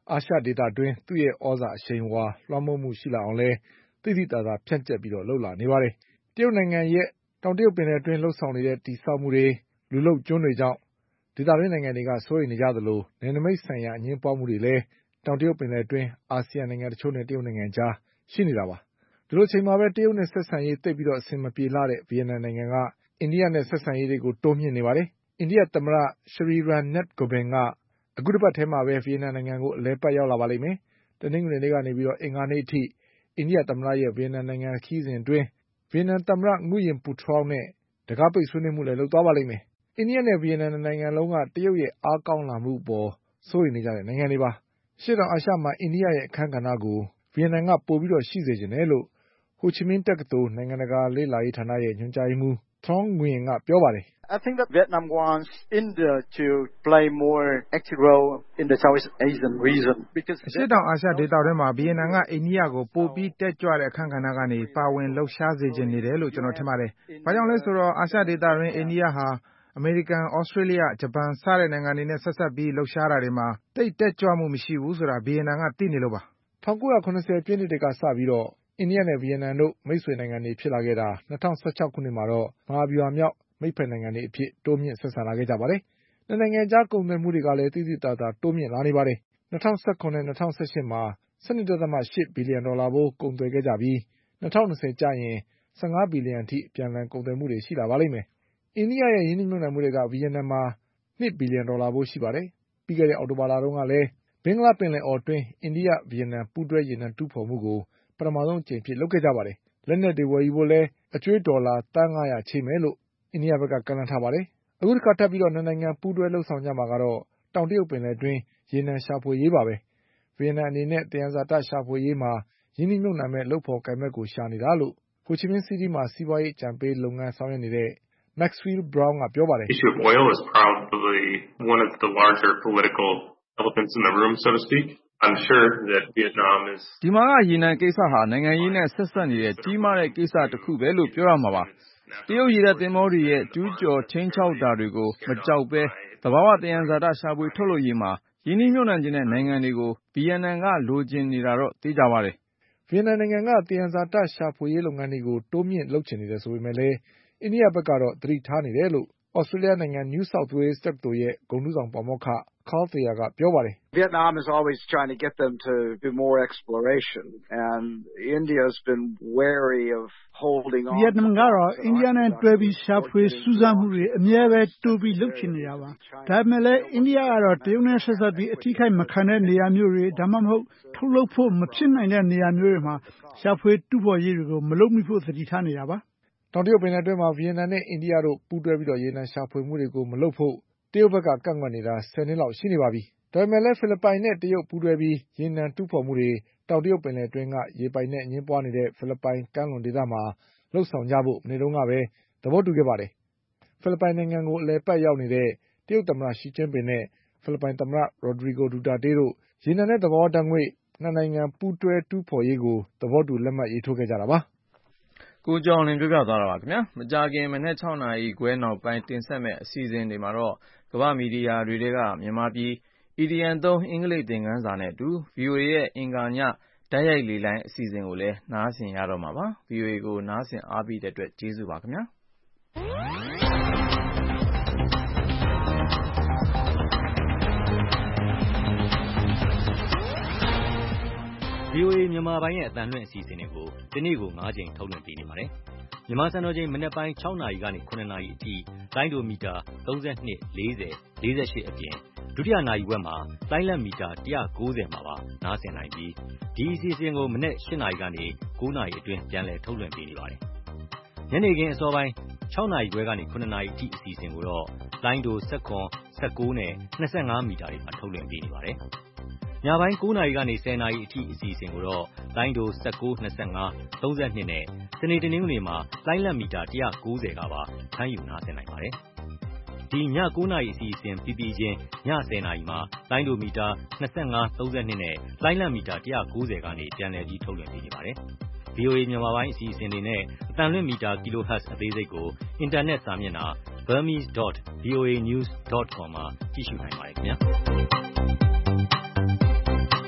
အာရှဒေသတွင်းသူ့ရဲ့ဩဇာအရှိန်အဝါလွှမ်းမိုးမှုရှိလာအောင်လဲသိသိသာသာဖြန့်ကျက်ပြီးတော့လှုပ်လာနေပါတယ်။တရုတ်နိုင်ငံရဲ့တောင်တရုတ်ပင်လယ်တွင်းလှုပ်ဆောင်နေတဲ့တည်ဆောက်မှုတွေလူလုပ်ကျွန်းတွေကြောင့်ဒေသတွင်းနိုင်ငံတွေကစိုးရိမ်နေကြသလိုနယ်နိမိတ်ဆိုင်ရာအငြင်းပွားမှုတွေလည်းတောင်တရုတ်ပင်လယ်တွင်းအာဆီယံနိုင်ငံတချို့နဲ့တရုတ်နိုင်ငံကြားရှိနေတာပါ။ဒီလိုချိန်မှာပဲတရုတ်နဲ့ဆက်ဆံရေးသိပ်ပြီးတော့အဆင်မပြေလှတဲ့ဗီယက်နမ်နိုင်ငံကအိန္ဒိယနဲ့ဆက်ဆံရေးတွေကိုတိုးမြှင့်နေပါတယ်။အိန္ဒိယသမ္မတ Shri Ramnath Kovind ကအခုတစ်ပတ်ထဲမှာပဲဗီယက်နမ်နိုင်ငံကိုအလဲပတ်ရောက်လာပါလိမ့်မယ်။တနင်္ဂနွေနေ့ကနေပြီးတော့အင်္ဂါနေ့အထိအိန္ဒိယသမ္မတရဲ့ဗီယက်နမ်နိုင်ငံခရီးစဉ်အတွင်းဗီယက်နမ်သမ္မတငုယင်ပူထရောင်းနဲ့တကားပိတ်ဆွေးနွေးမှုလည်းလုပ်သွားပါလိမ့်မယ်။အိန္ဒိယနဲ့ဗီယက်နမ်နိုင်ငံလုံးကတရုတ်ရဲ့အားကောင်းလာမှုပေါ်စိုးရိမ်နေကြတဲ့နိုင်ငံတွေပါ။ရှေ့တောင်အာရှမှာအိန္ဒိယရဲ့အခန်းကဏ္ဍကိုဗီယက်နမ်ကပိုပြီးတော့ရှိစေချင်တယ်လို့ဟိုချီမင်းတက္ကသိုလ်နိုင်ငံတကာလေ့လာရေးဌာနရဲ့ညွှန်ကြားရေးမှူး Trong Nguyen ကပြောပါတယ်။ I think that Vietnam wants India to play more active role in the Southeast Asian region because ရှေ့တောင်အာရှဒေသတွင်းမှာဗီယက်နမ်ကအိန္ဒိယကိုပိုပြီးတက်ကြွတဲ့အခန်းကဏ္ဍကနေပါဝင်လှုပ်ရှားစေချင်နေတယ်လို့ကျွန်တော်ထင်ပါတယ်။ဘာကြောင့်လဲဆိုတော့အာရှဒေသတွင်းအိန္ဒိယဟာအမေရိကန်၊ဩစတြေးလျ၊ဂျပန်စတဲ့နိုင်ငံတွေနဲ့ဆက်ဆက်ပြီးလှုပ်ရှားတာတွေမှာတိတ်တက်ကြွမှုမရှိဘူးဆိုတာဗီယက်နမ်ကသိနေလို့ပါ။၁၉၇၀ပြည့်နှစ်တွေကစပြီးတော့အိန္ဒိယနဲ့ဗီယက်နမ်တို့မိတ်ဆွေနိုင်ငံတွေဖြစ်လာခဲ့တာ၂၀၁၆ခုနှစ်မှာတော့မဟာဗျူဟာမြောက်မိတ်ဖက်နိုင်ငံတွေအဖြစ်တိုးမြင့်ဆက်ဆံလာခဲ့ကြပါတယ်။နှစ်နိုင်ငံကြားကုန်သွယ်မှုတွေကလည်းသိသိသာသာတိုးမြင့်လာနေပါတယ်။၂၀၁၇နဲ့၂၀၁၈မှာ၁၂.၈ဘီလီယံဒေါ်လာဖိုးကုန်သွယ်ခဲ့ကြပြီး၂၀၂၀ကျရင်၁၅ဘီလီယံအထိအပြန်အလှန်ကုန်သွယ်မှုတွေရှိလာပါလိမ့်မယ်။အိန္ဒိယရဲ့ရင်းနှီးမြှုပ်နှံမှုတွေကဗီယက်နမ်မှာ၂ဘီလီယံဒေါ်လာဖိုးရှိပါတယ်။ပြီးခဲ့တဲ့အောက်တိုဘာလတုန်းကလည်းဘင်္ဂလားပင်လယ်အော်တွင်းအိန္ဒိယဗီယက်နမ်ပူးတွဲရေနံတူးဖေါ်မှုကိုပထမဆုံးအကြိမ်အဖြစ်လုပ်ခဲ့ကြပါတယ်။လက်နက်တွေဝယ်ယူဖို့လည်းအကြွေးဒေါ်လာသန်း၅ရာချေးမယ်လို့အိန္ဒိယဘက်ကကမ်းလှမ်းထားပါတယ်။အခုတစ်ခါထပ်ပြီးတော့နှစ်နိုင်ငံပူးတွဲလုပ်ဆောင်ကြမှာကတော့တောင်တရုတ်ပင်လယ်တွင်းရေနံရှာဖွေရေးပါပဲ။ဗီယက်နမ်အနေနဲ့သယံဇာတရှာဖွေရေးမှာရင်းနှီးမြှုပ်နှံမဲ့လုပ်ဖေါ်ကိုင်ဘက်ကိုရှာနေတာလို့ဟိုချီမင်းစီးတီးမှာစီးပွားရေးအကြံပေးလုပ်ငန်းဆောင်ရွက်နေတဲ့ Maxfield Brown ကပြောပါတယ်။ The issue of oil is probably one of the larger political elephants in the room, so to speak. I'm sure that Vietnam is ဒီမှာကရေနံကိစ္စဟာနိုင်ငံရေးနဲ့ဆက်ဆက်နေတဲ့ကြီးမားတဲ့ကိစ္စတစ်ခုပဲလို့ပြောရမှာပါ။တရုတ်ရေတပ်သင်္ဘောတွေရဲ့ကျူးကျော်ချင်းချောက်တာတွေကိုမကြောက်ပဲသဘာဝသယံဇာတရှာဖွေထုတ်လုပ်ရေးမှာရင်းနှီးမြှုပ်နှံခြင်းတဲ့နိုင်ငံတွေကိုဗီယက်နမ်ကလိုချင်နေတာတော့သိကြပါတယ်။ဗီယက်နမ်နိုင်ငံကသယံဇာတရှာဖွေရေးလုပ်ငန်းတွေကိုတိုးမြင့်လုပ်ချင်နေတယ်ဆိုပေမဲ့လည်းအိန္ဒိယဘက်ကတော့သတိထားနေတယ်လို့ဩစတြေးလျနိုင်ငံ New South Wales တက္ကသိုလ်ရဲ့ဂုဏ်ထူးဆောင်ပါမောက္ခ Carl Thayer ကပြောပါတယ်။ Vietnam is always trying to get them to do more exploration and India has been wary of holding on. ဗီယက်နမ်ကတော့အိန္ဒိယနဲ့တွဲပြီးရှာဖွေစူးစမ်းမှုတွေအမြဲပဲတိုးပြီးလုပ်ချင်နေတာပါ။ဒါပေမဲ့လည်းအိန္ဒိယကတော့တရုတ်နဲ့ဆက်ဆက်ပြီးအထိခိုက်မခံတဲ့နေရာမျိုးတွေဒါမှမဟုတ်ထုတ်လုပ်ဖို့မဖြစ်နိုင်တဲ့နေရာမျိုးတွေမှာရှာဖွေတူးဖေါ်ရေးတွေကိုမလုပ်မိဖို့သတိထားနေတာပါ။တောင်တရုတ်ပင်လယ်တွင်းမှာဗီယက်နမ်နဲ့အိန္ဒိယတို့ပူးတွဲပြီးတော့ရေနံရှာဖွေမှုတွေကိုမလုပ်ဖို့တရုတ်ဘက်ကကန့်ကွက်နေတာဆယ်နှစ်လောက်ရှိနေပါပြီ။ဒါပေမဲ့လည်းဖိလစ်ပိုင်နဲ့တရုတ်ပူးတွဲပြီးရေနံတူးဖေါ်မှုတွေတောင်တရုတ်ပင်လယ်တွင်းကရေပိုင်နဲ့အငြင်းပွားနေတဲ့ဖိလစ်ပိုင်ကမ်းလွန်ဒေသမှာလုပ်ဆောင်ကြဖို့မနေ့တုန်းကပဲသဘောတူခဲ့ပါတယ်။ဖိလစ်ပိုင်နိုင်ငံကိုအလည်ပတ်ရောက်နေတဲ့တရုတ်သမ္မတရှီကျင်းပင်နဲ့ဖိလစ်ပိုင်သမ္မတရိုဒရီဂိုဒူတာတေးတို့ရေနံနဲ့သဘာဝဓါတ်ငွေ့နှစ်နိုင်ငံပူးတွဲတူးဖေါ်ရေးကိုသဘောတူလက်မှတ်ရေးထိုးခဲ့ကြတာပါ။ကိုကျော်လင်းပြောပြသွားတာပါခင်ဗျာ။မကြာခင်မနေ့၆နာရီခွဲနောက်ပိုင်းတင်ဆက်မဲ့အစီအစဉ်တွေမှာတော့ကမ္ဘာမီဒီယာတွေကမြန်မာပြည် အီဒီအမ် သုံးအင်္ဂလိပ်သင်ခန်းစာနဲ့အတူ ဗွီအိုအေရဲ့အင်္ဂါညတိုက်ရိုက်လေလှိုင်းအစီအစဉ်ကိုလည်းနားဆင်ရတော့မှာပါ။ ဗွီအိုအေကိုနားဆင်အားပေးတဲ့အတွက်ကျေးဇူးပါခင်ဗျာ။ဗွီအိုအေမြန်မာပိုင်းရဲ့အသံလွှင့်အစီအစဉ်တွေကိုဒီနေ့ကို၅ကြိမ်ထုတ်လွှင့်ပေးနေပါတယ်။မြန်မာစံတော်ချိန်မနက်ပိုင်း၆နာရီကနေ၇နာရီအထိလိုင်းဒိုမီတာသုံး၂၄၀ ၄၈အပြင်ဒုတိယနာရီဝက်မှာလိုင်းလက်မီတာ၁၉၀မှာပါနားဆင်နိုင်ပြီးဒီအစီအစဉ်ကိုမနက်၈နာရီကနေ၉နာရီအတွင်းပြန်လည်ထုတ်လွှင့်ပေးနေပါတယ်။ညနေခင်းအစောပိုင်း၆နာရီခွဲကနေ၇နာရီအထိအစီအစဉ်ကိုတော့လိုင်းဒို၁၇ ၁၉နဲ့၂၅မီတာတွေမှာထုတ်လွှင့်ပေးနေပါတယ်။ညပိုင်း၉နာရီကနေ၁၀နာရီအထိအစီအစဉ်ကိုတော့လိုင်းဒို၁၉ ၂၅ ၃၂နဲ့စနေတနင်္ဂနွေမှာလိုင်းလက်မီတာ၁၉၀ကပါဖမ်းယူနားဆင်နိုင်ပါတယ်။ဒီည၉နာရီအစီအစဉ်ပြီးပြီးချင်းည၁၀နာရီမှာလိုင်းဒိုမီတာ၂၅ ၃၂နဲ့လိုင်းလက်မီတာ၁၉၀ကနေပြန်လည်ပြီးထုတ်လွှင့်ပေးနေပါတယ်။ ဗွီအိုအေမြန်မာပိုင်းအစီအစဉ်တွေနဲ့အသံလွှင့်မီတာ kilohertz အသေးစိတ်ကိုအင်တာနက်စာမျက်နှာ burmese dot voa news dot com မှာကြည့်ရှုနိုင်ပါတယ်ခင်ဗျာ။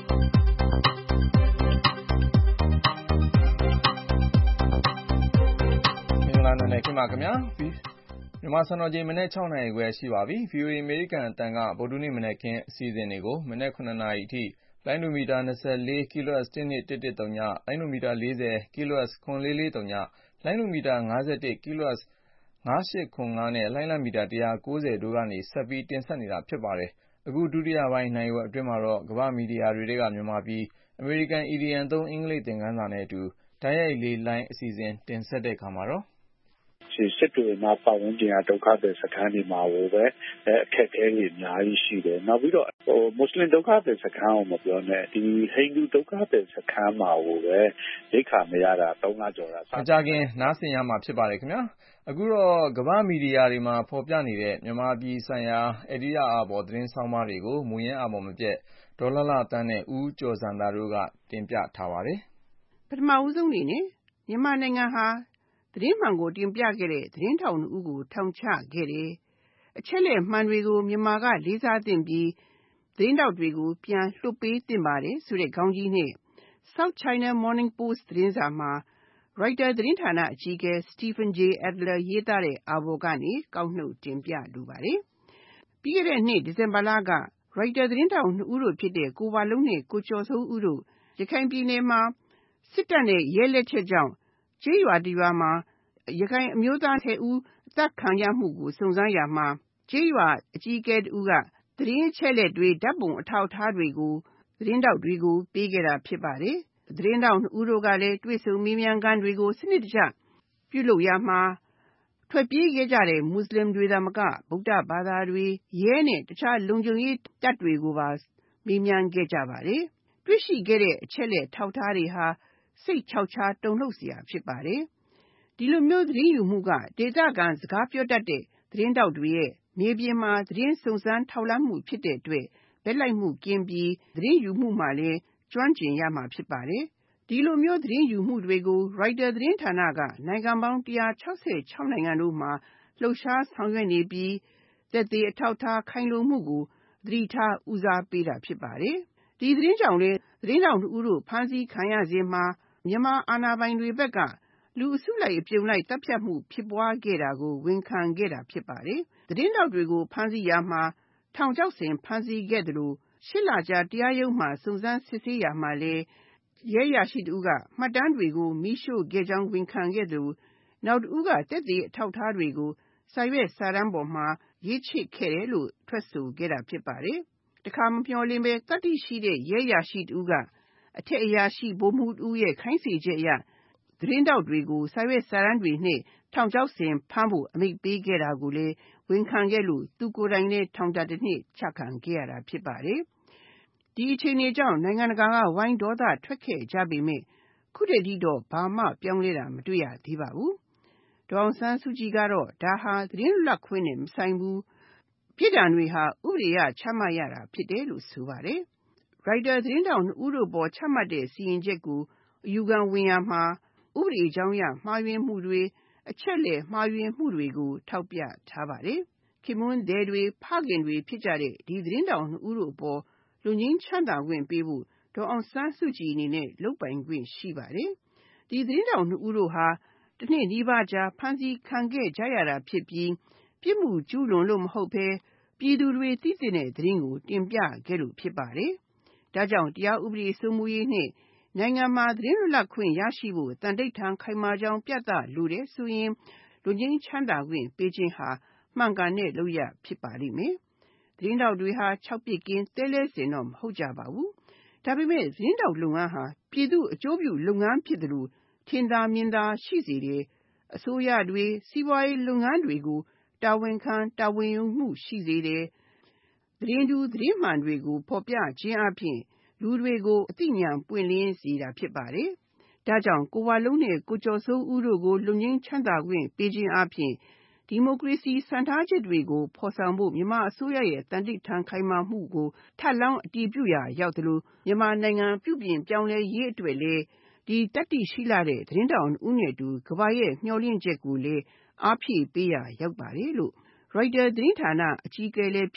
လွန်တဲ့ခင်ဗျာခင်ဗျာမြန်မာစံတော်ချိန်မနေ့၆နာရီခွဲရှိပါပြီ ဗီအိုအေ အမေရိကန်အတန်ကဗုဒ္ဓနေ့မနေ့ခင်းအစီအစဉ်တွေကိုမနေ့ခုနာရီအထိလိုင်းဒိုမီတာ၂၄ kHz တစ်နှစ်တစ်တစ်သုံးညလိုင်းဒိုမီတာ၄၀ kHz ခွန်လေးလေးသုံးညလိုင်းဒိုမီတာ၅၁ kHz ၅၈ခွန်ငါးနဲ့လိုင်းလံမီတာ၁၉၀တို့ကနေဆက်ပြီးတင်ဆက်နေတာဖြစ်ပါတယ်အခုဒုတိယပိုင်းနိုင်ဝက်အတွင်းမှာတော့ကမ္ဘာမီဒီယာတွေကမြန်မာပြည်အမေရိကန် အီဒီယံ သုံးအင်္ဂလိပ်သင်ခန်းစာနဲ့အတူတိုက်ရိုက်လေးလိုင်းအစီအစဉ်တင်ဆက်တဲ့အခါမှာတော့စစ်တွေမှာပတ်ဝန်းကျင်ကဒုက္ခသည်စခန်းတွေမှာကိုပဲအခက်အခဲတွေအများကြီးရှိတယ်နောက်ပြီးတော့ဟိုမွတ်စလင်ဒုက္ခသည်စခန်းကိုမပြောနဲ့ဒီဟိန္ဒူဒုက္ခသည်စခန်းမှာကိုပဲဒိတ်ခါမရတာသုံးလကျော်တာအကြခင်နားဆင်ရမှာဖြစ်ပါတယ်ခင်ဗျာအခုတော့ကမ္ဘာမီဒီယာတွေမှာဖော်ပြနေတဲ့မြန်မာပြည်ဆိုင်ရာအယ်ဒီတာအပေါ်သတင်းဆောင်မတွေကိုမူရင်းအပေါ်မပြတ်ဒေါ်လာလာတန်းနဲ့ဦးကျော်စံသားတို့ကတင်ပြထားပါတယ်ပထမဦးဆုံးအနေနဲ့မြန်မာနိုင်ငံဟာသတင်းမှန်ကိုတင်ပြခဲ့တဲ့သတင်းထောက်နှစ်ဦးကိုထောင်ချခဲ့တယ်။အချက်လက်မှန်တွေကိုမြန်မာကလေးစားသင့်ပြီးသတင်းထောက်တွေကိုပြန်လွှတ်ပေးသင့်ပါတယ်ဆိုတဲ့ခေါင်းကြီးနဲ့ South China Morning Post သတင်းစာမှာ Reuters သတင်းဌာနအကြီးအကဲ Stephen J. Adler ရေးသားတဲ့အာဘော်ကနေကောက်နှုတ်တင်ပြလိုပါတယ်။ပြီးခဲ့တဲ့နှစ်ဒီဇင်ဘာလက Reuters သတင်းထောက်နှစ်ဦးတို့ဖြစ်တဲ့ကိုဝလုံးနဲ့ကိုကျော်စိုးဦးတို့ရခိုင်ပြည်နယ်မှာစစ်တပ်နဲ့ရဲလက်ချက်ကြောင့်ကျေးရွာတရွာမှာရခိုင်အမျိုးသားဆယ်ဦးအသတ်ခံရမှုကိုစုံစမ်းရာမှာကျေးရွာအကြီးအကဲတူကသတင်းအချက်လက်တွေဓာတ်ပုံအထောက်အထားတွေကိုသတင်းတောက်တွေကိုပေးခဲ့တာဖြစ်ပါတယ်။သတင်းတောက်နှစ်ဦးတို့ကလည်းတွေ့ဆုံမေးမြန်းခန်းတွေကိုစနစ်တကျပြုလုပ်ရမှာထွက်ပြေးခဲ့ကြတဲ့မွတ်စလင်တွေသာမကဗုဒ္ဓဘာသာတွေရဲနဲ့တခြားလုံခြုံရေးတပ်တွေကိုပါမေးမြန်းခဲ့ကြပါတယ်။တွေ့ရှိခဲ့တဲ့အချက်လက်ထောက်ထားတွေဟာစိတ်ချောက်ချားတုန်လှုပ်စရာဖြစ်ပါတယ်။ဒီလိုမျိုးသတင်းယူမှုကဒေသခံစကားပြောတတ်တဲ့သတင်းတောက်တွေရဲ့မြေပြင်မှာသတင်းစုံစမ်းထောက်လှမ်းမှုဖြစ်တဲ့အတွက်ဘက်လိုက်မှုကင်းပြီးသတင်းယူမှုမှာလည်းကျွမ်းကျင်ရမှာဖြစ်ပါတယ်။ဒီလိုမျိုးသတင်းယူမှုတွေကို Reuters သတင်းဌာနကနိုင်ငံပေါင်း၁၆၆နိုင်ငံတို့မှာလှုပ်ရှားဆောင်ရွက်နေပြီးသက်သေအထောက်အထားခိုင်လုံမှုကိုသတိထားဦးစားပေးတာဖြစ်ပါတယ်။ဒီသတင်းကြောင့်လည်းသတင်းတောက်နှစ်ဦးတို့ဖမ်းဆီးခံရစဉ်မှာမြန်မာအာဏာပိုင်တွေဘက်ကလူအစုလိုက်အပြုံလိုက်တပ်ဖြတ်မှုဖြစ်ပွားခဲ့တာကိုဝန်ခံခဲ့တာဖြစ်ပါတယ်။သတင်းတောက်တွေကိုဖမ်းဆီးရမှာထောင်ချောက်ဆင်ဖမ်းဆီးခဲ့တယ်လို့ရှစ်လကြာတရားရုံးမှာစုံစမ်းစစ်ဆေးရမှာလဲရဲရရှိတူကမှတ်တမ်းတွေကိုမိရှို့ခဲ့ကြောင်းဝန်ခံခဲ့တယ်လို့နောက်တူကတက်သေးအထောက်ထားတွေကိုစာရွက်စာတမ်းပေါ်မှာရေးချစ်ခဲ့တယ်လို့ထွက်ဆိုခဲ့တာဖြစ်ပါတယ်။တခါမမျှော်လင့်ပဲတတိရှိတဲ့ရဲရရှိတူကအထက်အရာရှိဗိုလ်မှူးတူရဲ့ခိုင်းစေချက်အရသတင်းတောက်တွေကိုစာရွက်စာတမ်းတွေနဲ့ထောင်ချောက်ဆင်ဖမ်းဖို့အမိန့်ပေးခဲ့တာကိုလည်းဝန်ခံခဲ့လို့သူကိုယ်တိုင်နဲ့ထောင်ဒဏ်တစ်နှစ်ချခံခဲ့ရတာဖြစ်ပါတယ်။ဒီအခြေအနေကြောင့်နိုင်ငံတကာကဝိုင်းဒေါသထွက်ခဲ့ကြပေမဲ့ခုတည်းထိတော့ဘာမှပြောင်းလဲတာမတွေ့ရသေးပါဘူး။ဒေါအောင်ဆန်းစုကြည်ကတော့ဒါဟာသတင်းလွတ်လပ်ခွင့်နဲ့မဆိုင်ဘူးပြည်ထောင်တွေဟာဥပဒေရချမှတ်ရတာဖြစ်တယ်လို့ဆိုပါတယ်။ Reuters သတင်းတောက်နှစ်ဦးတို့ပေါ်ချမှတ်တဲ့စီရင်ချက်ကိုအယူခံဝင်ရမှာဥပဒေကြောင်းအရမှားယွင်းမှုတွေအချက်လက်မှားယွင်းမှုတွေကိုထောက်ပြထားပါတယ်။ခင်မွန်းသည်တွေဖခင်တွေဖြစ်ကြတဲ့ဒီသတင်းတောက်နှစ်ဦးတို့ပေါ်လူငင်းချမ်းသာခွင့်ပေးဖို့ဒေါအောင်ဆန်းစုကြည်အနေနဲ့လုပ်ပိုင်ခွင့်ရှိပါတယ်။ဒီသတင်းတောက်နှစ်ဦးတို့ဟာတစ်နှစ်နီးပါးကြာဖမ်းဆီးခံခဲ့ကြရတာဖြစ်ပြီးပြစ်မှုကျူးလွန်လို့မဟုတ်ဘဲပြည်သူတွေသိတဲ့သတင်းကိုတင်ပြခဲ့လို့ဖြစ်ပါတယ်။ဒါကြောင့်တရားဥပဒေစိုးမိုးရေးနဲ့နိုင်ငံမှာသတင်းလွတ်လပ်ခွင့်ရရှိဖို့တန်တိတ်ထန်ခိုင်မာကြောင်းပြသလိုတဲ့ဆိုရင်လူငင်းချမ်းသာခွင့်ပေးခြင်းဟာမှန်ကန်တဲ့လုပ်ရဖြစ်ပါလိမ့်မယ်။သတင်းတောက်တွေဟာ၆ပြစ်ကင်းတဲလဲစင်တော့မဟုတ်ကြပါဘူး။ဒါပေမဲ့သတင်းတောက်လုပ်ငန်းဟာပြည်သူအကျိုးပြုလုပ်ငန်းဖြစ်တယ်လို့ထင်သာမြင်သာရှိစေတယ်။အစိုးရတွေစီးပွားရေးလုပ်ငန်းတွေကိုတာဝန်ခံတာဝန်ယူမှုရှိစေတယ်။သတင်းတူသတင်းမှန်တွေကိုဖော်ပြခြင်းအပြင်လူတွေကိုအသိဉာဏ်ပွင့်လင်းစေတာဖြစ်ပါတယ်။ဒါကြောင့်ကိုဝလုံးနဲ့ကိုကျော်စိုးဦးတို့ကိုလူငင်းချမ်းသာခွင့်ပေးခြင်းအပြင်ဒီမိုကရေစီစံထားချက်တွေကိုဖော်ဆောင်ဖို့မြန်မာအစိုးရရဲ့တန်တိတ်ထန်ခိုင်မာမှုကိုထပ်လောင်းအတည်ပြုရာရောက်တယ်လို့မြန်မာနိုင်ငံပြုပြင်ပြောင်းလဲရေးအတွက်လည်းဒီတတိရှိလာတဲ့သတင်းတောင်ဦးနဲ့တူကဘာရဲ့မျှော်လင့်ချက်ကိုလည်းအားဖြည့်ပေးရာရောက်ပါတယ်လို့Reuters သတင်းဌာနအကြီးအကဲလည်းဖြစ်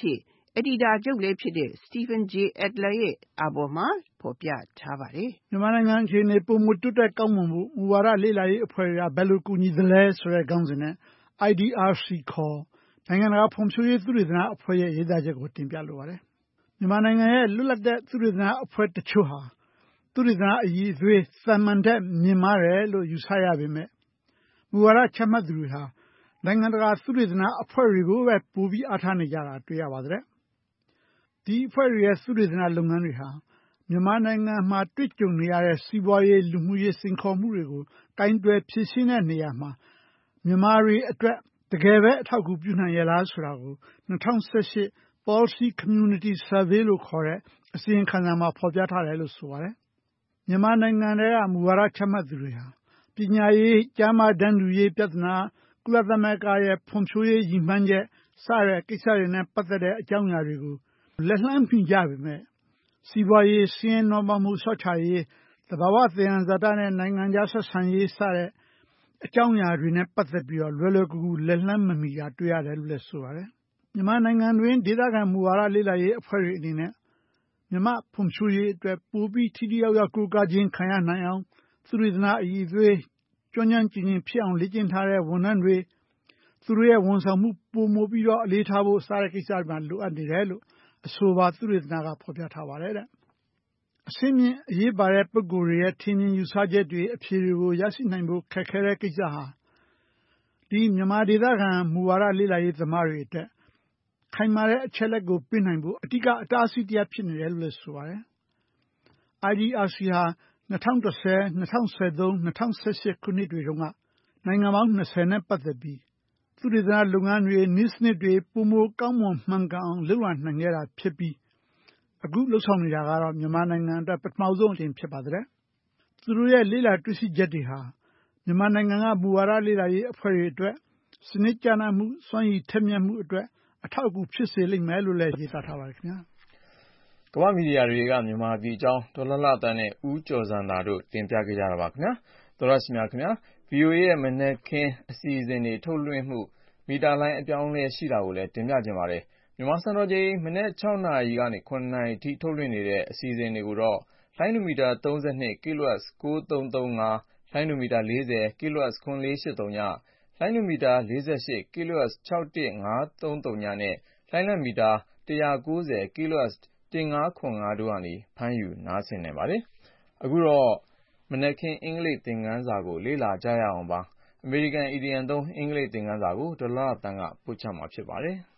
editor ချုပ်လည်းဖြစ်တဲ့ Stephen J. Adler ရဲ့အာဘော်မှာဖော်ပြထားပါတယ်။မြန်မာနိုင်ငံအခြေအနေပုံမတွတ်တဲ့ကောင်းမွန်မှုမူဝါဒလေ့လာရေးအဖွဲ့တွေကဘယ်လိုကူညီသလဲဆိုတဲ့ခေါင်းစဉ်နဲ့ I D R C ခေါ်နိုင်ငံတကာဖွံ့ဖြိုးရေးသုတေသနအဖွဲ့ရဲ့ရေးသားချက်ကိုတင်ပြလိုပါတယ်။မြန်မာနိုင်ငံရဲ့လွတ်လပ်တဲ့သုတေသနအဖွဲ့တချို့ဟာသုတေသနအရည်အသွေးသာမန်တဲ့မြင့်မားတယ်လို့ယူဆရပေမဲ့မူဝါဒချမှတ်သူတွေဟာနိုင်ငံတကာသုတေသနအဖွဲ့တွေကိုပဲပိုပြီးအားထားနေကြတာတွေ့ရပါတယ်။ဒီအဖွဲ့တွေရဲ့သုတေသနလုပ်ငန်းတွေဟာမြန်မာနိုင်ငံမှာတွေ့ကြုံနေရတဲ့စီးပွားရေးလူမှုရေးစိန်ခေါ်မှုတွေကိုကင်တွယ်ဖြေရှင်းတဲ့နေရာမှာမြန်မာတွေအတွက်တကယ်ပဲအထောက်အကူပြုနိုင်ရဲ့လားဆိုတာကို၂၀၁၈ Policy Community Survey လို့ခေါ်တဲ့အစီရင်ခံစာမှာဖော်ပြထားတယ်လို့ဆိုပါတယ်။မြန်မာနိုင်ငံရဲ့မူဝါဒချမှတ်သူတွေဟာပညာရေး၊ကျန်းမာတန်းတူရေးပြဿနာ၊ကုလသမဂ္ဂရဲ့ဖွံ့ဖြိုးရေးရည်မှန်းချက်စတဲ့ကိစ္စတွေနဲ့ပတ်သက်တဲ့အကြောင်းအရာတွေကိုလက်လှမ်းမီကြပေမဲ့စီးပွားရေး၊ဆင်းရဲနွမ်းပါးမှုလျှော့ချရေး၊သဘာဝသယံဇာတနဲ့နိုင်ငံခြားဆက်ဆံရေးစတဲ့အကြောင်းအရာတွေနဲ့ပတ်သက်ပြီးတော့လွယ်လွယ်ကူကူလက်လှမ်းမမီတာတွေ့ရတယ်လို့လည်းဆိုပါတယ်။မြန်မာနိုင်ငံတွင်ဒေသခံမူဝါဒလေ့လာရေးအဖွဲ့တွေအနေနဲ့မြန်မာဖွံ့ဖြိုးရေးအတွက်ပိုပြီးထိထိရောက်ရောက်ကိုးကားခြင်းခံရနိုင်အောင်သုတေသနအရည်အသွေးကျွမ်းကျွမ်းကျင်ကျင်ဖြစ်အောင်လေ့ကျင့်ထားတဲ့ဝန်ထမ်းတွေသူတို့ရဲ့ဝန်ဆောင်မှုပိုမိုပြီးတော့အလေးထားဖို့စတဲ့ကိစ္စတွေမှာလိုအပ်နေတယ်လို့အဆိုပါသုတေသနကဖော်ပြထားပါတယ်တဲ့အရှင်းမြင့်အရေးပါတဲ့ပုံကိုယ်တွေရဲ့ထင်မြင်ယူဆချက်တွေအဖြေတွေကိုရရှိနိုင်ဖို့ခက်ခဲတဲ့ကိစ္စဟာဒီမြန်မာဒေသခံမူဝါဒလေ့လာရေးသမားတွေအတွက်ခိုင်မာတဲ့အချက်လက်ကိုပြနိုင်ဖို့အဓိကအတားအဆီးတရားဖြစ်နေတယ်လို့လည်းဆိုပါတယ်။ I D R C ဟာ၂၀၁၀၂၀၁၃၂၀၁၈ခုနှစ်တွေတုန်းကနိုင်ငံပေါင်း၂၀နဲ့ပတ်သက်ပြီးသုတေသနလုပ်ငန်းတွေနည်းစနစ်တွေပိုမိုကောင်းမွန်မှန်ကန်အောင်လုပ်လာနိုင်ခဲ့တာဖြစ်ပြီးအခုလှုပ်ဆောင်နေတာကတော့မြန်မာနိုင်ငံအတွက်ပထမဆုံးအကြိမ်ဖြစ်ပါတယ်။သူတို့ရဲ့လေ့လာတွေ့ရှိချက်တွေဟာမြန်မာနိုင်ငံကမူဝါဒလေ့လာရေးအဖွဲ့တွေအတွက်စနစ်ကျနာမှုစွမ်းရည်ထက်မြက်မှုအတွက်အထောက်အကူဖြစ်စေလိမ့်မယ်လို့လည်းရေးသားထားပါတယ်ခင်ဗျာ။ကမ္ဘာမီဒီယာတွေကမြန်မာပြည်အကြောင်းဒေါ်လှလှသန်းနဲ့ဦးကျော်ဇံသာတို့တင်ပြခဲ့ကြတာပါခင်ဗျာ။သောရရှိမြခင်ဗျာ V O A ရဲ့မနက်ခင်းအစီအစဉ်တွေထုတ်လွှင့်မှုမီတာလိုင်းအပြောင်းအလဲရှိတာကိုလည်းတင်ပြခြင်းပါတယ်။မြန်မာစံတော်ချိန်မနက်၆နာရီကနေ၇နာရီထိထုတ်လွှင့်နေတဲ့အစီအစဉ်တွေကိုတော့လိုင်းနိုမီတာ၃၂ kHz ၉၃၃၅လိုင်းနိုမီတာ၄၀ kHz ၇၄၈၃ညလိုင်းနိုမီတာ၄၈ kHz ၆၁၅၃၃ညနဲ့လိုင်းလံမီတာ၁၉၀ kHz ၁၅၇၅တို့ကနေဖမ်းယူနားဆင်နိုင်ပါတယ်။အခုတော့မနက်ခင်းအင်္ဂလိပ်သင်ခန်းစာကိုလေ့လာကြရအောင်ပါ။အမေရိကန်အီဒီယံသုံးအင်္ဂလိပ်သင်ခန်းစာကိုဒေါ်လှလှသန်းကပို့ချမှာဖြစ်ပါတယ်။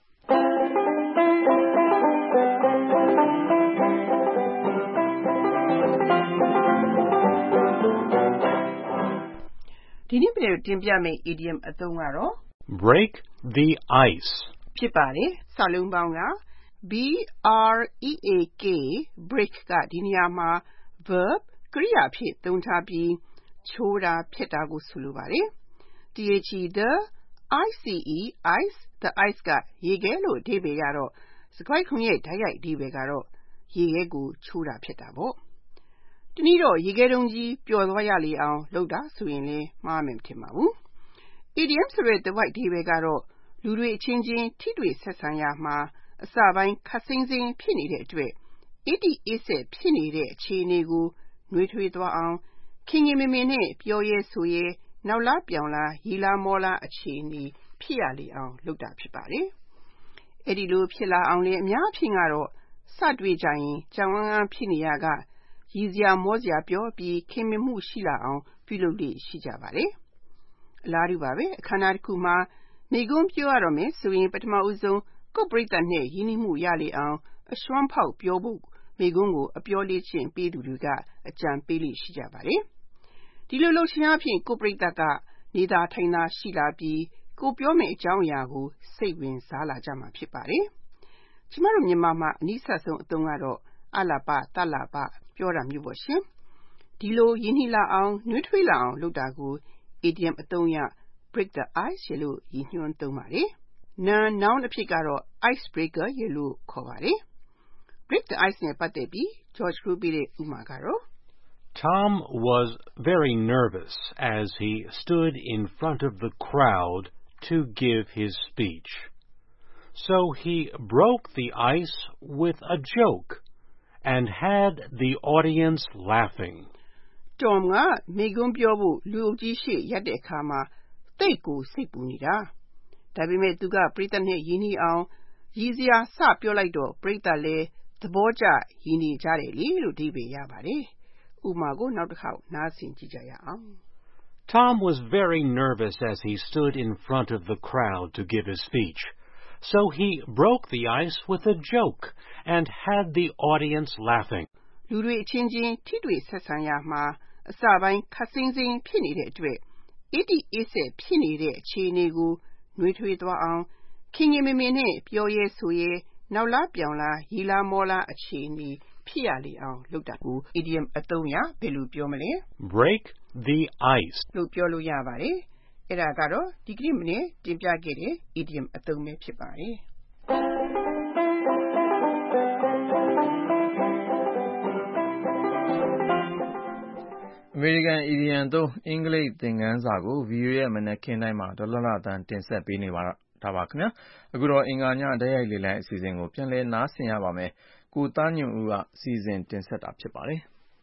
ဒီနေ့ပြန်တင်ပြမယ့် idiom အသုံးကတော့ break the ice ဖြစ်ပါတယ်။စာလုံးပေါင်းက B R E A K break ကဒီနေရာမှာ verb ကရိယာဖြစ်သုံးထားပြီးချိုးတာဖျက်တာကိုဆိုလိုပါတယ်။ The ice ice the ice ကရေခဲလို့အဓိပ္ပာယ်ကတော့စကားခုံရဲ့ဓာတ်ရိုက်အဓိပ္ပာယ်ကတော့ရေခဲကိုချိုးတာဖျက်တာပေါ့။တနည်းတော့ရေခဲတုံးကြီးပျော်သွားရလေအောင်လုပ်တာဆိုရင်လည်းမှားမယ်မထင်ပါဘူး။ Idiom ဆိုတဲ့ the white အဓိပ္ပာယ်ကတော့လူတွေအချင်းချင်းထိတွေ့ဆက်ဆံရမှာအစပိုင်းခပ်စိမ်းစိမ်းဖြစ်နေတဲ့အတွက်အေးတိအေးဆက်ဖြစ်နေတဲ့အခြေအနေကိုနှွေးထွေးသွားအောင်ခင်ခင်မင်မင်နဲ့ပြောရဲဆိုရဲနောက်လားပြောင်လားရီလားမောလားအခြေအနေဖြစ်ရလေအောင်လုပ်တာဖြစ်ပါတယ်။အဲဒီလိုဖြစ်လာအောင်လည်းအများအဖြစ်ကတော့စတွေ့ကြရင်ကြောင်ဝမ်းဝမ်းဖြစ်နေရကရည်စရာမောစရာပြောပြီးခင်မင်မှုရှိလာအောင်ပြုလုပ်လေ့ရှိကြပါတယ်။အလားတူပါပဲအခမ်းအနားတစ်ခုမှာမိဂုံးပြောရတော့မယ်ဆိုရင်ပထမဦးဆုံးကိုယ်ပရိသတ်နဲ့ရင်းနှီးမှုရလေအောင်အရွှမ်းဖောက်ပြောဖို့မိဂုံးကိုအပြောလေးချင်းပေးသူတွေကအကြံပေးလေ့ရှိကြပါတယ်။ဒီလိုလှုပ်ရှားဖြင့်ကိုယ်ပရိသတ်ကနေသာထိုင်သာရှိလာပြီးကိုပြောမယ့်အကြောင်းအရာကိုစိတ်ဝင်စားလာကြမှာဖြစ်ပါတယ်။ကျမတို့မြန်မာမှာအနည်းဆက်ဆုံးအသုံးကတော့အလပတလပပြောတာမျိုးပေါ့ရှင်။ဒီလိုရင်းနှီးလာအောင်နှွေးထွေးလာအောင်လုပ်တာကို idiom အသုံးရ break the ice ရလို့ရည်ညွှန်းသုံးပါတယ်။ noun noun အဖြစ်ကတော့ ice breaker ရလို့ခေါ်ပါတယ်။ break the ice နဲ့ပတ်သက်ပြီး George ပြောပြတဲ့ဥပမာကတော့ Tom was very nervous as he stood in front of the crowd to give his speech. So he broke the ice with a joke and had the audience laughing. Tom ကမိကွန်းပြောဖို့လူအုပ်ကြီးရှေ့ရပ်တဲ့အခါမှာတိတ်ကိုစိတ်ပူနေတာဒါပေမဲ့သူကပရိသတ်နဲ့ယဉ်နီးအောင်ရည်စရာစပြောလိုက်တော့ပရိသတ်လည်းသဘောကျယဉ်နီးကြတယ်လေလို့ဒီပေရပါတယ်ဥပမာကိုနောက်တစ်ခေါက်နားဆင်ကြည့်ကြရအောင် Tom was very nervous as he stood in front of the crowd to give his speech. So he broke the ice with a joke and had the audience laughing. လူတွေအချင်းချင်းထိတွေ့ဆက်ဆံရမှာအစပိုင်းခက်စင်းစင်းဖြစ်နေတဲ့အတွက်အစ်တီအစ်ဆက်ဖြစ်နေတဲ့အခြေအနေကိုနှွေးထွေးသွားအောင်ခင်ခင်မင်မင်နဲ့ပြောရဲဆိုရဲနောက်လားပြောင်လားရီလားမောလားအခြေအနေဖြစ်ရလေအောင်လုပ်တာကို idiom အသုံးရဘယ်လိုပြောမလဲ break the ice လို့ပြောလို့ရပါတယ်အဲ့ဒါကတော့ဒီကနေ့မနေ့တင်ပြခဲ့တဲ့ idiom အသုံးပဲဖြစ်ပါတယ်အမေရိကန် idiom သုံးအင်္ဂလိပ်သင်ခန်းစာကို ဗီအိုအေရဲ့မနက်ခင်းတိုင်းမှာဒေါ်လာလာတန်းတင်ဆက်ပေးနေပါတာပါခင်ဗျာအခုတော့အင်္ဂါညတိုက်ရိုက်လေလံအစီအစဉ်ကိုပြန်လည်နားဆင်ရပါမယ်ကိုသားညွန့်ဦးကစီစဉ်တင်ဆက်တာဖြစ်ပါတယ်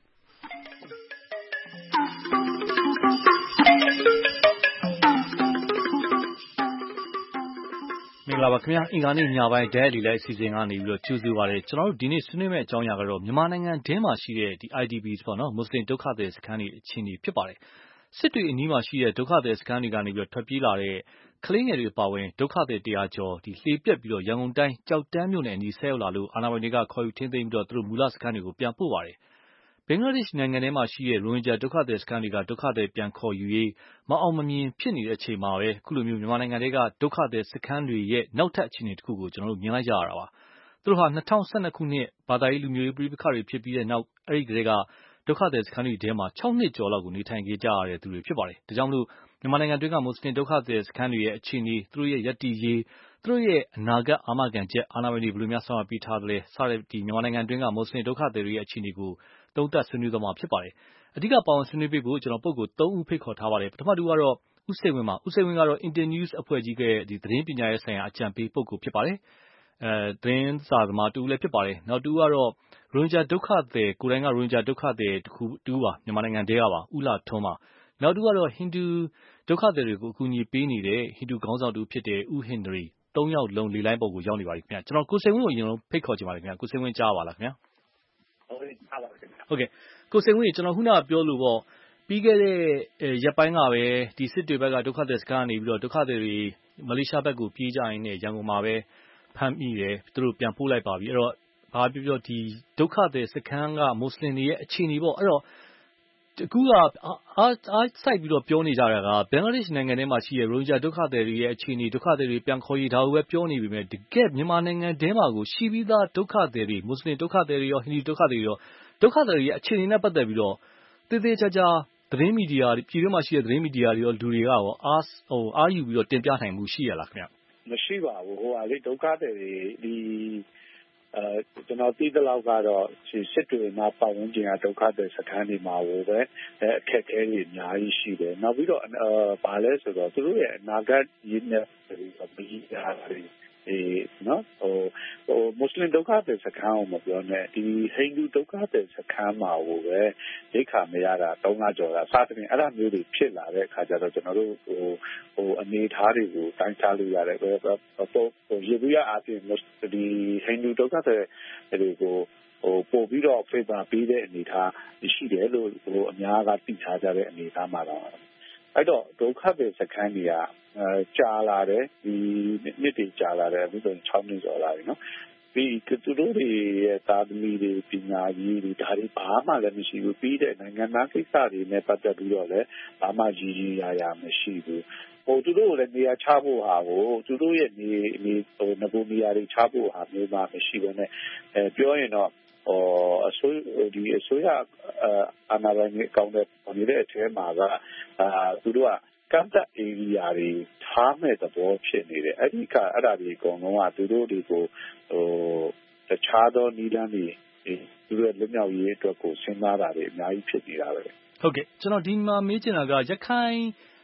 မင်္ဂလာပါခင်ဗျာအင်္ဂါနေ့ညပိုင်းဒဲလီလိုက်အစီအစဉ်ကနေပြီးတော့ကြိုဆိုပါရစေကျွန်တော်တို့ဒီနေ့ဆွေးနွေးမယ့်အကြောင်းအရာကတော့မြန်မာနိုင်ငံဒင်းမှာရှိတဲ့ဒီ I D Ps ပေါ့နော်မွတ်စလင်ဒုက္ခသည်စခန်းတွေအခြေအနေဖြစ်ပါတယ်စစ်တွေအနီးမှာရှိတဲ့ဒုက္ခသည်စခန်းတွေကနေပြီးတော့ထွက်ပြေးလာတဲ့ကလေးငယ်တွေအပါအဝင်ဒုက္ခသည်တရားကျော်ဒီလှေပြက်ပြီးတော့ရန်ကုန်တိုင်းကြောက်တန်းမြို့နယ်အနီးဆက်ရောက်လာလို့အာဏာပိုင်တွေကခေါ်ယူထင်းသိမ်းပြီးတော့သူတို့မူလစခန်းတွေကိုပြန်ပို့ပါတယ်ဘင်္ဂလားဒေ့ရှ်နိုင်ငံထဲမှာရှိတဲ့ရိုဟင်ဂျာဒုက္ခသည်စခန်းတွေကဒုက္ခသည်ပြန်ခေါ်ယူရေးမအောင်မမြင်ဖြစ်နေတဲ့အချိန်မှာပဲခုလိုမျိုးမြန်မာနိုင်ငံတွေကဒုက္ခသည်စခန်းတွေရဲ့နောက်ထပ်အခြေအနေတစ်ခုကိုကျွန်တော်တို့မြင်လိုက်ကြရတာပါသူတို့ဟာ၂၀၁၂ခုနှစ်ဘာသာရေးလူမျိုးရေးပြည်ပခါတွေဖြစ်ပြီးတဲ့နောက်အဲ့ဒီကလေးကဒုက္ခသည်စခန်းတွေထဲမှာ၆နှစ်ကျော်လောက်ကိုနေထိုင်ခဲ့ကြရတဲ့သူတွေဖြစ်ပါတယ်ဒါကြောင့်မလို့မြန်မာနိုင်ငံတွင်းကမွတ်စလင်ဒုက္ခသည်စခန်းတွေရဲ့အခြေအနေသူတို့ရဲ့ယက်တီရေးသူတို့ရဲ့အနာဂတ်အာမခံချက်အာဏာပိုင်တွေဘယ်လိုများဆောင်ရွက်ပေးထားသလဲစတဲ့ဒီမြန်မာနိုင်ငံတွင်းကမွတ်စလင်ဒုက္ခသည်တွေရဲ့အခြေအနေကိုသုံးသပ်ဆွေးနွေးသွားမှာဖြစ်ပါတယ်အဓိကပါဝင်ဆွေးနွေးပေးဖို့ကျွန်တော်ပုဂ္ဂိုလ်၃ဦးဖိတ်ခေါ်ထားပါတယ်ပထမတူကတော့ဦးစိန်ဝင်းပါဦးစိန်ဝင်းကတော့ Internews အဖွဲ့ကြီးကဒီသတင်းပညာရေးဆိုင်ရာအကြံပေးပုဂ္ဂိုလ်ဖြစ်ပါတယ်အဲသတင်းစာသမားတူလည်းဖြစ်ပါတယ်နောက်တူကတော့ရိုဟင်ဂျာဒုက္ခသည်ကိုယ်တိုင်ကရိုဟင်ဂျာဒုက္ခသည်တခုတူပါမြန်မာနိုင်ငံတည်းကပါဦးလာထွန်းပါနောက်တူကတော့ဟိန္ဒူဒုက္ခသည်တွေကိုအကူအညီပေးနေတဲ့ဟိန္ဒူခေါင်းဆောင်တူဖြစ်တဲ့ဦးဟင်နရီသုံးယောက်လုံးလေလိုင်းပေါ်ကိုရောက်နေပါပြီခင်ဗျာကျွန်တော်ကိုစိန်ဝင်းကိုအရင်ဆုံးဖိတ်ခေါ်ချင်ပါတယ်ခင်ဗျာကိုစိန်ဝင်းကြားပါလားခင်ဗျာဟုတ်ကဲ့ကြားပါခင်ဗျာဟုတ်ကဲ့ကိုစိန်ဝင်းကျွန်တော်ခုနကပြောလို့ပေါ့ပြီးခဲ့တဲ့ရက်ပိုင်းကပဲဒီစစ်တွေဘက်ကဒုက္ခသည်စခန်းနေပြီးတော့ဒုက္ခသည်တွေမလေးရှားဘက်ကိုပြေးကြရင်းနဲ့ရန်ကုန်မှာပဲဖမ်းမိတယ်သူတို့ပြန်ပို့လိုက်ပါပြီအဲ့တော့ဘာပြောပြောဒီဒုက္ခသည်စခန်းကမွတ်စလင်တွေရဲ့အခြေအနေပေါ့အဲ့တော့အခုကအားအားစိုက်ပြီးတော့ပြောနေကြတာကဘင်္ဂလားဒေ့ရှ်နိုင်ငံထဲမှာရှိတဲ့ရိုဟင်ဂျာဒုက္ခသည်တွေရဲ့အခြေအနေဒုက္ခသည်တွေပြန်ခေါ်ရေးဒါကိုပဲပြောနေပြီမဲ့တကယ်မြန်မာနိုင်ငံထဲမှာကိုရှိပြီးသားဒုက္ခသည်တွေမွတ်စလင်ဒုက္ခသည်တွေရောဟိန္ဒူဒုက္ခသည်တွေရောဒုက္ခသည်တွေရဲ့အခြေအနေနဲ့ပတ်သက်ပြီးတော့သေသေးချာချာသတင်းမီဒီယာပြည်တွင်းမှာရှိတဲ့သတင်းမီဒီယာတွေရောလူတွေကရောအားဟိုအားယူပြီးတော့တင်ပြနိုင်မှုရှိရလားခင်ဗျမရှိပါဘူးဟိုဟာလေဒုက္ခတွေဒီအဲကျွန်တော်သိသလောက်ကတော့စစ်တွေမှာပတ်ဝန်းကျင်ကဒုက္ခတွေစခန်းတွေမှာဟိုပဲအခက်အခဲတွေအများကြီးရှိတယ်နောက်ပြီးတော့ဘာလဲဆိုတော့သူတို့ရဲ့အနာဂတ်ရင်းနဲ့ပြီးတာတွေအေးနော်ဟိုဟိုမွတ်စလင်ဒုက္ခတွေစခန်းကိုမပြောနဲ့ဒီဟိန္ဒူဒုက္ခတွေစခန်းမှာဟိုပဲဒိတ်ခါမရတာသုံးလကျော်တာစသဖြင့်အဲ့ဒါမျိုးတွေဖြစ်လာတဲ့အခါကျတော့ကျွန်တော်တို့ဟိုဟိုအနေထားတွေကိုတိုင်းထားလို့ရတယ်ဟိုဟိုရေဘူးရအပြင်ဒီဟိန္ဒူဒုက္ခတွေကိုဟိုပို့ပြီးတော့ဖေးပါပေးတဲ့အနေထားရှိတယ်လို့ဟိုအများကသိထားကြတဲ့အနေအထားမှာတော့အဲ့တော့ဒုက္ခတွေစခန်းတွေကအဲကြာလာတယ်ဒီနှစ်တွေကြာလာတယ်အခုဆို၆နှစ်ကျော်လာပြီနော်ပြီးသူတို့တွေရဲ့သာသမီတွေပညာရေးတွေဒါတွေဘာမှလည်းမရှိဘူးပြီးတဲ့နိုင်ငံသားကိစ္စတွေနဲ့ပတ်သက်ပြီးတော့လည်းဘာမှရည်ရည်ရာရာမရှိဘူးဟိုသူတို့လည်းနေရာချဖို့ဟာကိုသူတို့ရဲ့နေနေဟိုငကိုနေရာတွေချဖို့ဟာမျိုးမှမရှိဘဲနဲ့အဲပြောရင်တော့ဟိုအစိုးဒီအစိုးရအာဏာပိုင်တွေအကောင့်တွေပေါ်နေတဲ့အထဲမှာကအာသူတို့ကကန့်သက် area တွေထားမဲ့သဘောဖြစ်နေတယ်အဲ့ဒီကအဲ့ဒါတွေအကုန်လုံးကသူတို့တွေကိုဟိုတခြားသောနည်းလမ်းတွေသူတို့လက်မြောက်ရေးအတွက်ကိုစဉ်းစားတာတွေအများကြီးဖြစ်နေတာပဲဟုတ်ကဲ့ကျွန်တော်ဒီမှာမေးချင်တာကရခိုင်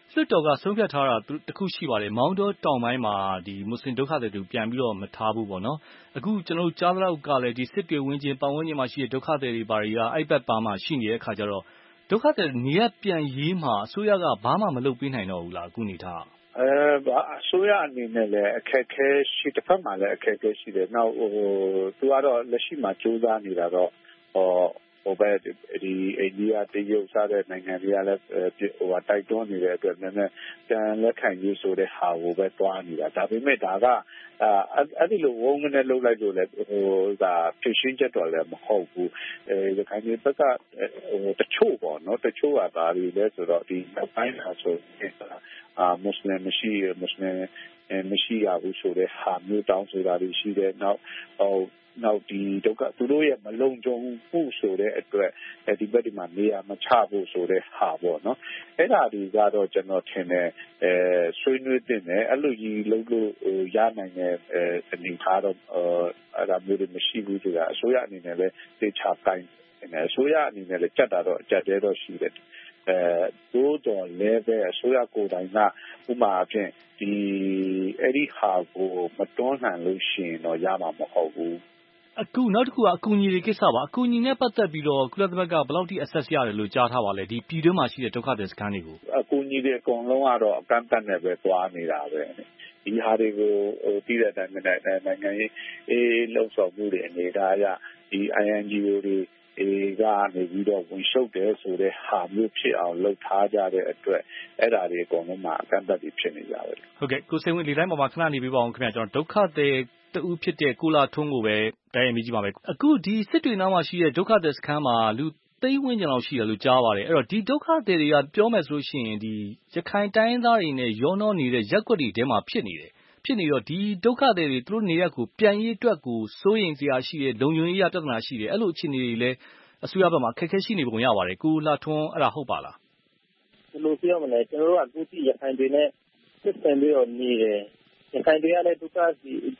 လွှတ်တော်ကဆုံးဖြတ်ထားတာတခုရှိပါတယ်မောင်းတောတောင်ပိုင်းမှာဒီမွတ်စလင်ဒုက္ခသည်တွေပြန်ပြီးတော့မထားဘူးပေါ့နော်အခုကျွန်တော်တို့ကြားသလောက်ကလည်းဒီစစ်တွေဝင်းချင်းပတ်ဝန်းကျင်မှာရှိတဲ့ဒုက္ခသည်တွေဘာတွေကအဲ့ဘက်ပါမှာရှိနေတဲ့အခါကျတော့ဒုက္ခသည်နေရပြန်ရေးမှာအစိုးရကဘာမှမလုပ်ပေးနိုင်တော့ဘူးလားအခုနေထားအဲအစိုးရအနေနဲ့လည်းအခက်ခဲရှိတစ်ဖက်မှာလည်းအခက်ခဲရှိတယ်နောက်ဟိုသူကတော့လက်ရှိမှာကြိုးစားနေတာတော့ဟောဟိုဘက်ဒီအိန္ဒိယတရုတ်စားတဲ့နိုင်ငံတွေကလည်းဟိုတိုက်တွန်းနေတဲ့အတွက်နည်းနည်းတန်လက်ခံရေးဆိုတဲ့ဟာကိုပဲတွားနေတာဒါပေမဲ့ဒါကအဲ့ဒီလိုဝုန်းနဲ့လှုပ်လိုက်လို့လည်းဟိုဒါဖြစ်ရှင်းချက်တော့လည်းမဟုတ်ဘူးအဲခိုင်ဒီဘက်ကဟိုတချို့ပေါ့နော်တချို့ကဒါတွေလည်းဆိုတော့ဒီပိုင်းဟာဆိုအာမွတ်စလင်မရှိမွတ်စလင်မရှိရဘူးဆိုတဲ့ဟာမျိုးတောင်းဆိုတာတွေရှိတယ်နောက်ဟိုနောက်ဒီဒုက္ခသူတို့ရဲ့မလုံခြုံမှုဆိုတဲ့အတွက်ဒီဘက်ဒီမှာနေရာမချဖို့ဆိုတဲ့ဟာပေါ့နော်အဲ့ဒါဒီကတော့ကျွန်တော်ထင်တယ်အဲဆွေးနွေးတင်တယ်အဲ့လိုကြီးလုံးလို့ရနိုင်တဲ့အနေထားတော့အဲ့ဒါမျိုးတွေမရှိဘူးဆိုတာအစိုးရအနေနဲ့လည်းသိချတိုင်းအစိုးရအနေနဲ့လည်းကြက်တာတော့ကြက်တဲတော့ရှိတယ်အဲတိုးတော်လည်းပဲအစိုးရကိုယ်တိုင်ကဥပမာအဖြစ်ဒီအဲ့ဒီဟာကိုမတွန်းလှန်လို့ရှိရင်တော့ရမှာမဟုတ်ဘူးအခုနောက်တစ်ခုကအကူအညီတွေကိစ္စပါအကူအညီနဲ့ပတ်သက်ပြီးတော့ကုလသမဂ္ဂဘယ်လောက်ထိ access ရတယ်လို့ကြားထားပါလဲဒီပြည်တွင်းမှာရှိတဲ့ဒုက္ခသည်စခန်းတွေကိုအကူအညီတွေအကုန်လုံးကတော့အကန့်အသတ်နဲ့ပဲသွားနေတာပဲဒီဟာတွေကိုဟိုတည်တဲ့အတိုင်းနိုင်ငံရေးအေးလှုပ်ဆောင်မှုတွေအနေဒါအရဒီ I N G O တွေအေးကနေပြီးတော့ဝင်ရှုပ်တယ်ဆိုတဲ့ဟာမျိုးဖြစ်အောင်လှုပ်ထားကြတဲ့အတွက်အဲ့ဒါတွေအကုန်လုံးမှာအကန့်အသတ်တွေဖြစ်နေကြတယ်ဟုတ်ကဲ့ကိုစိန်ဝင်းဒီတိုင်းပေါ်မှာခဏနေပြပါအောင်ခင်ဗျာကျွန်တော်ဒုက္ခသည်တူဖြစ်တဲ့ကိုလာထွန်းကိုပဲတိုင်းရမြည်ကြည့်ပါမယ်အခုဒီစစ်တွေနားမှာရှိတဲ့ဒုက္ခသည်စခန်းမှာလူသိန်းဝန်းကျင်လောက်ရှိတယ်လို့ကြားပါတယ်အဲ့တော့ဒီဒုက္ခသည်တွေကပြောမယ်ဆိုလို့ရှိရင်ဒီရခိုင်တိုင်းသားတွေနဲ့ရောနှောနေတဲ့ရက်ွက်တွေထဲမှာဖြစ်နေတယ်ဖြစ်နေတော့ဒီဒုက္ခသည်တွေသူတို့နေရက်ကိုပြန်ရေးအတွက်ကိုစိုးရိမ်စရာရှိတယ်လုံခြုံရေးရပြဿနာရှိတယ်အဲ့လိုအခြေအနေတွေလည်းအစိုးရဘက်မှာခက်ခဲရှိနေပုံရပါတယ်ကိုလာထွန်းအဲ့ဒါဟုတ်ပါလားဘယ်လိုပြောမလဲကျွန်တော်တို့ကအခုကြည့်ရခိုင်တွေနဲ့စစ်ဆင်ပြီးတော့နေတယ်ရခိုင်တွေကလည်းဒုက္ခစီဒီ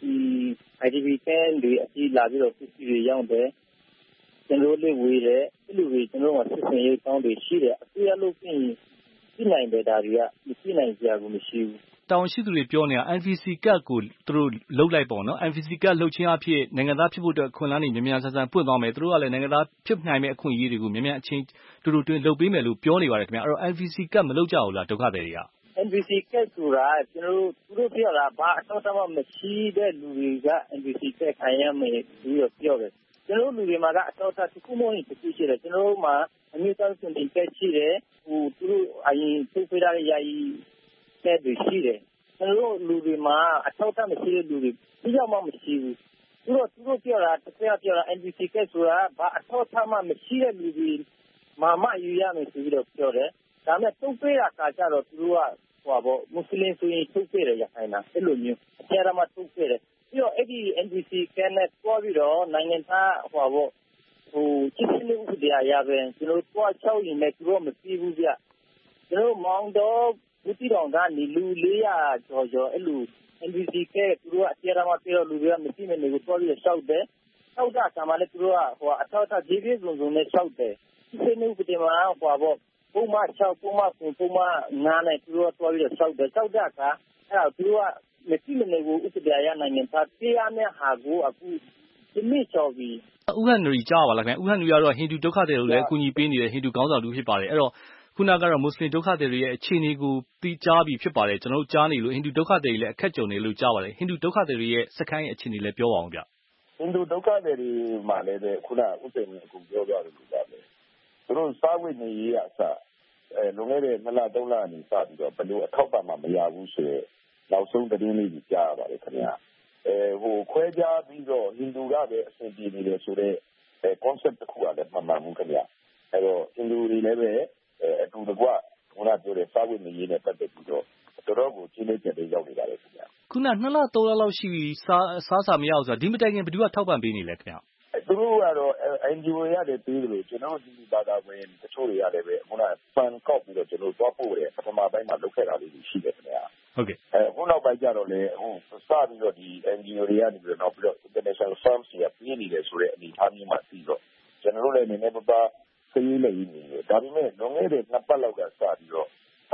I D P ကန်းတွေအကြီးလာပြီးတော့ပြည်စီတွေရောက်တယ်ကျွန်တော်တို့လေးဝေးတယ်အဲ့လိုတွေကျွန်တော်တို့ကစစ်ဆင်ရေးကောင်းတွေရှိတယ်အစိုးရလို့ပြင်ပြည်နိုင်တဲ့ဒါတွေကမရှိနိုင်ကြဘူးမရှိဘူးတောင်ရှိသူတွေပြောနေတာ N V C ကတ်ကိုသူတို့လှုပ်လိုက်ပေါ့နော် N V C ကတ်လှုပ်ခြင်းအဖြစ်နိုင်ငံသားဖြစ်ဖို့အတွက်ခွင့်လန်းနေမြန်မြန်ဆန်ဆန်ပွင့်သွားမယ်သူတို့ကလည်းနိုင်ငံသားဖြစ်နိုင်မဲ့အခွင့်အရေးတွေကိုမြန်မြန်အချင်းတူတူတွင်လှုပ်ပေးမယ်လို့ပြောနေပါတယ်ခင်ဗျအဲ့တော့ N V C ကတ်မလှုပ်ကြဘူးလားဒုက္ခသည်တွေက N V C ကတ်ဆိုတာကျွန်တော်တို့သူတို့ပြောတာဘာအတော့တမမရှိတဲ့လူတွေက N V C ကတ်ခံရမယ်ပြီးတော့ပြောတယ်ကျွန်တော်လူတွေမှာကအတော့တစ်ခုမှတစ်ခုရှိတယ်ကျွန်တော်တို့မှာအမျိုးသားစုံတင်ကတ်ရှိတယ်ဟိုသူတို့အရင်သူ့ဖေးရတဲ့ယာယီကတ်တွေရှိတယ်ကျွန်တော်တို့လူတွေမှာအထောက်အထားမရှိတဲ့လူတွေဒီကြောင့်မှမရှိဘူးသူတို့သူတို့ပြောတာတစ်ခါပြောတာ N V C ကတ်ဆိုတာဘာအထောက်အထားမှမရှိတဲ့လူတွေမာမယူရမယ်ဆိုပြီးတော့ပြောတယ်ဒါမဲ့သူ့ဖေးရကကြတော့သူတို့ကဟိုဘောမွတ်စလင်ဆိုရင်ထုတ်ပြတယ်ရခိုင်တာအဲ့လိုမျိုးအကျဉ်းမှထုတ်ပြတယ်ပြီးတော့အဲ့ဒီ N V C ကန်းနဲ့တွားပြီးတော့နိုင်ငံသားဟိုဘောဟိုချစ်ချင်းဥပဒေအရပဲကျွန်တော်တွားချောက်ရင်လည်းသူတို့မသိဘူးဗျကျွန်တော်မောင်တော့ဒီတီတော်ကနေလူလေးရာကျော်ကျော်အဲ့လို N V C ကဲသူတို့ကအကျဉ်းမှပြတော့လူတွေကမသိမနေကိုတွားပြီးရှောက်တယ်ရှောက်တာကမှလည်းသူတို့ကဟိုအထောက်အထားဒီပြေစုံစုံနဲ့ရှောက်တယ်ချစ်ချင်းဥပဒေမှာဟိုဘောပုံမှန်ချောက်ပုံမှန်ပုံမှန်ငါးနဲ့သူတို့တွားပြီးရှောက်တယ်ရှောက်တာကအဲ့ဒါသူတို့ကမသိမနေကိုဥပဒေအရနိုင်ငံသားတရားနဲ့ဟာကိုအခုဒီမိချော်ပြီးဥဟန်နရီကြားပါလားခင်ဗျဥဟန်နရီကတော့ဟိန္ဒူဒုက္ခသည်တွေလည်းအကူအညီပေးနေတဲ့ဟိန္ဒူခေါင်းဆောင်တူဖြစ်ပါတယ်အဲ့တော့ခုနကတော့မွတ်စလင်ဒုက္ခသည်တွေရဲ့အခြေအနေကိုသိကြားပြီးဖြစ်ပါတယ်ကျွန်တော်တို့ကြားနေလို့ဟိန္ဒူဒုက္ခသည်တွေလည်းအခက်ကြုံနေလို့ကြားပါတယ်ဟိန္ဒူဒုက္ခသည်တွေရဲ့စခန်းရဲ့အခြေအနေလည်းပြောပါအောင်ဗျဟိန္ဒူဒုက္ခသည်တွေမှာလည်းခုနဥပဒေနဲ့အခုပြောသွားတယ်လို့ကြားတယ်သူတို့စားဝတ်နေရေးအစအဲလွန်ခဲ့တဲ့နှစ်လသုံးလအနည်းစပြီးတော့ဘယ်လိုအထောက်ပံ့မှမရဘူးဆိုတော့နောက်ဆုံးသတင်းလေးကြီးကြားရပါတယ်ခင်ဗျာအဲဟိုခွဲခြားပြီးတော့ဟိန္ဒူကပဲအဆင်ပြေနေတယ်ဆိုတော့အဲ concept တစ်ခုကလည်းမှန်မှန်ဘူးခင်ဗျာအဲတော့ဟိန္ဒူတွေလည်းပဲအဲအတူတကွခုနပြောတဲ့စားဝတ်နေရေးနဲ့ပတ်သက်ပြီးတော့တော်တော်ကိုကြီးလေးကျယ်လေးရောက်နေပါတယ်ခင်ဗျာခုနနှစ်လသုံးလလောက်ရှိပြီစားစားစာမရအောင်ဆိုတာဒီမတိုင်ခင်ဘယ်သူကထောက်ပံ့ပေးနေလဲခင်ဗျာသူတို့ကတော့ N G O ရတယ်ပြီးတယ်လို့ကျွန်တော်ဒီဘာသာဝင်တချို့တွေရတယ်ပဲခုန fan ကောက်ပြီးတော့ကျွန်တော်သွားပို့တယ်ပထမပိုင်းမှာလုပ်ခဲ့တာလေးရှိတယ်ခင်ဗျာဟုတ်ကဲ့အဲခုနောက်ပိုင်းကျတော့လေဟိုစပြီးတော့ဒီ N G O တွေကနေပြီးတော့နောက်ပြီးတော့ international firms တွေကပြည်နေတယ်ဆိုတဲ့အနေအထားမျိုးမှာပြီးတော့ကျွန်တော်တို့လည်းနည်းနည်းပါးပါးခရီးလေးနေတယ်ဒါပေမဲ့လွန်ခဲ့တဲ့နှစ်ပတ်လောက်ကစပြီးတော့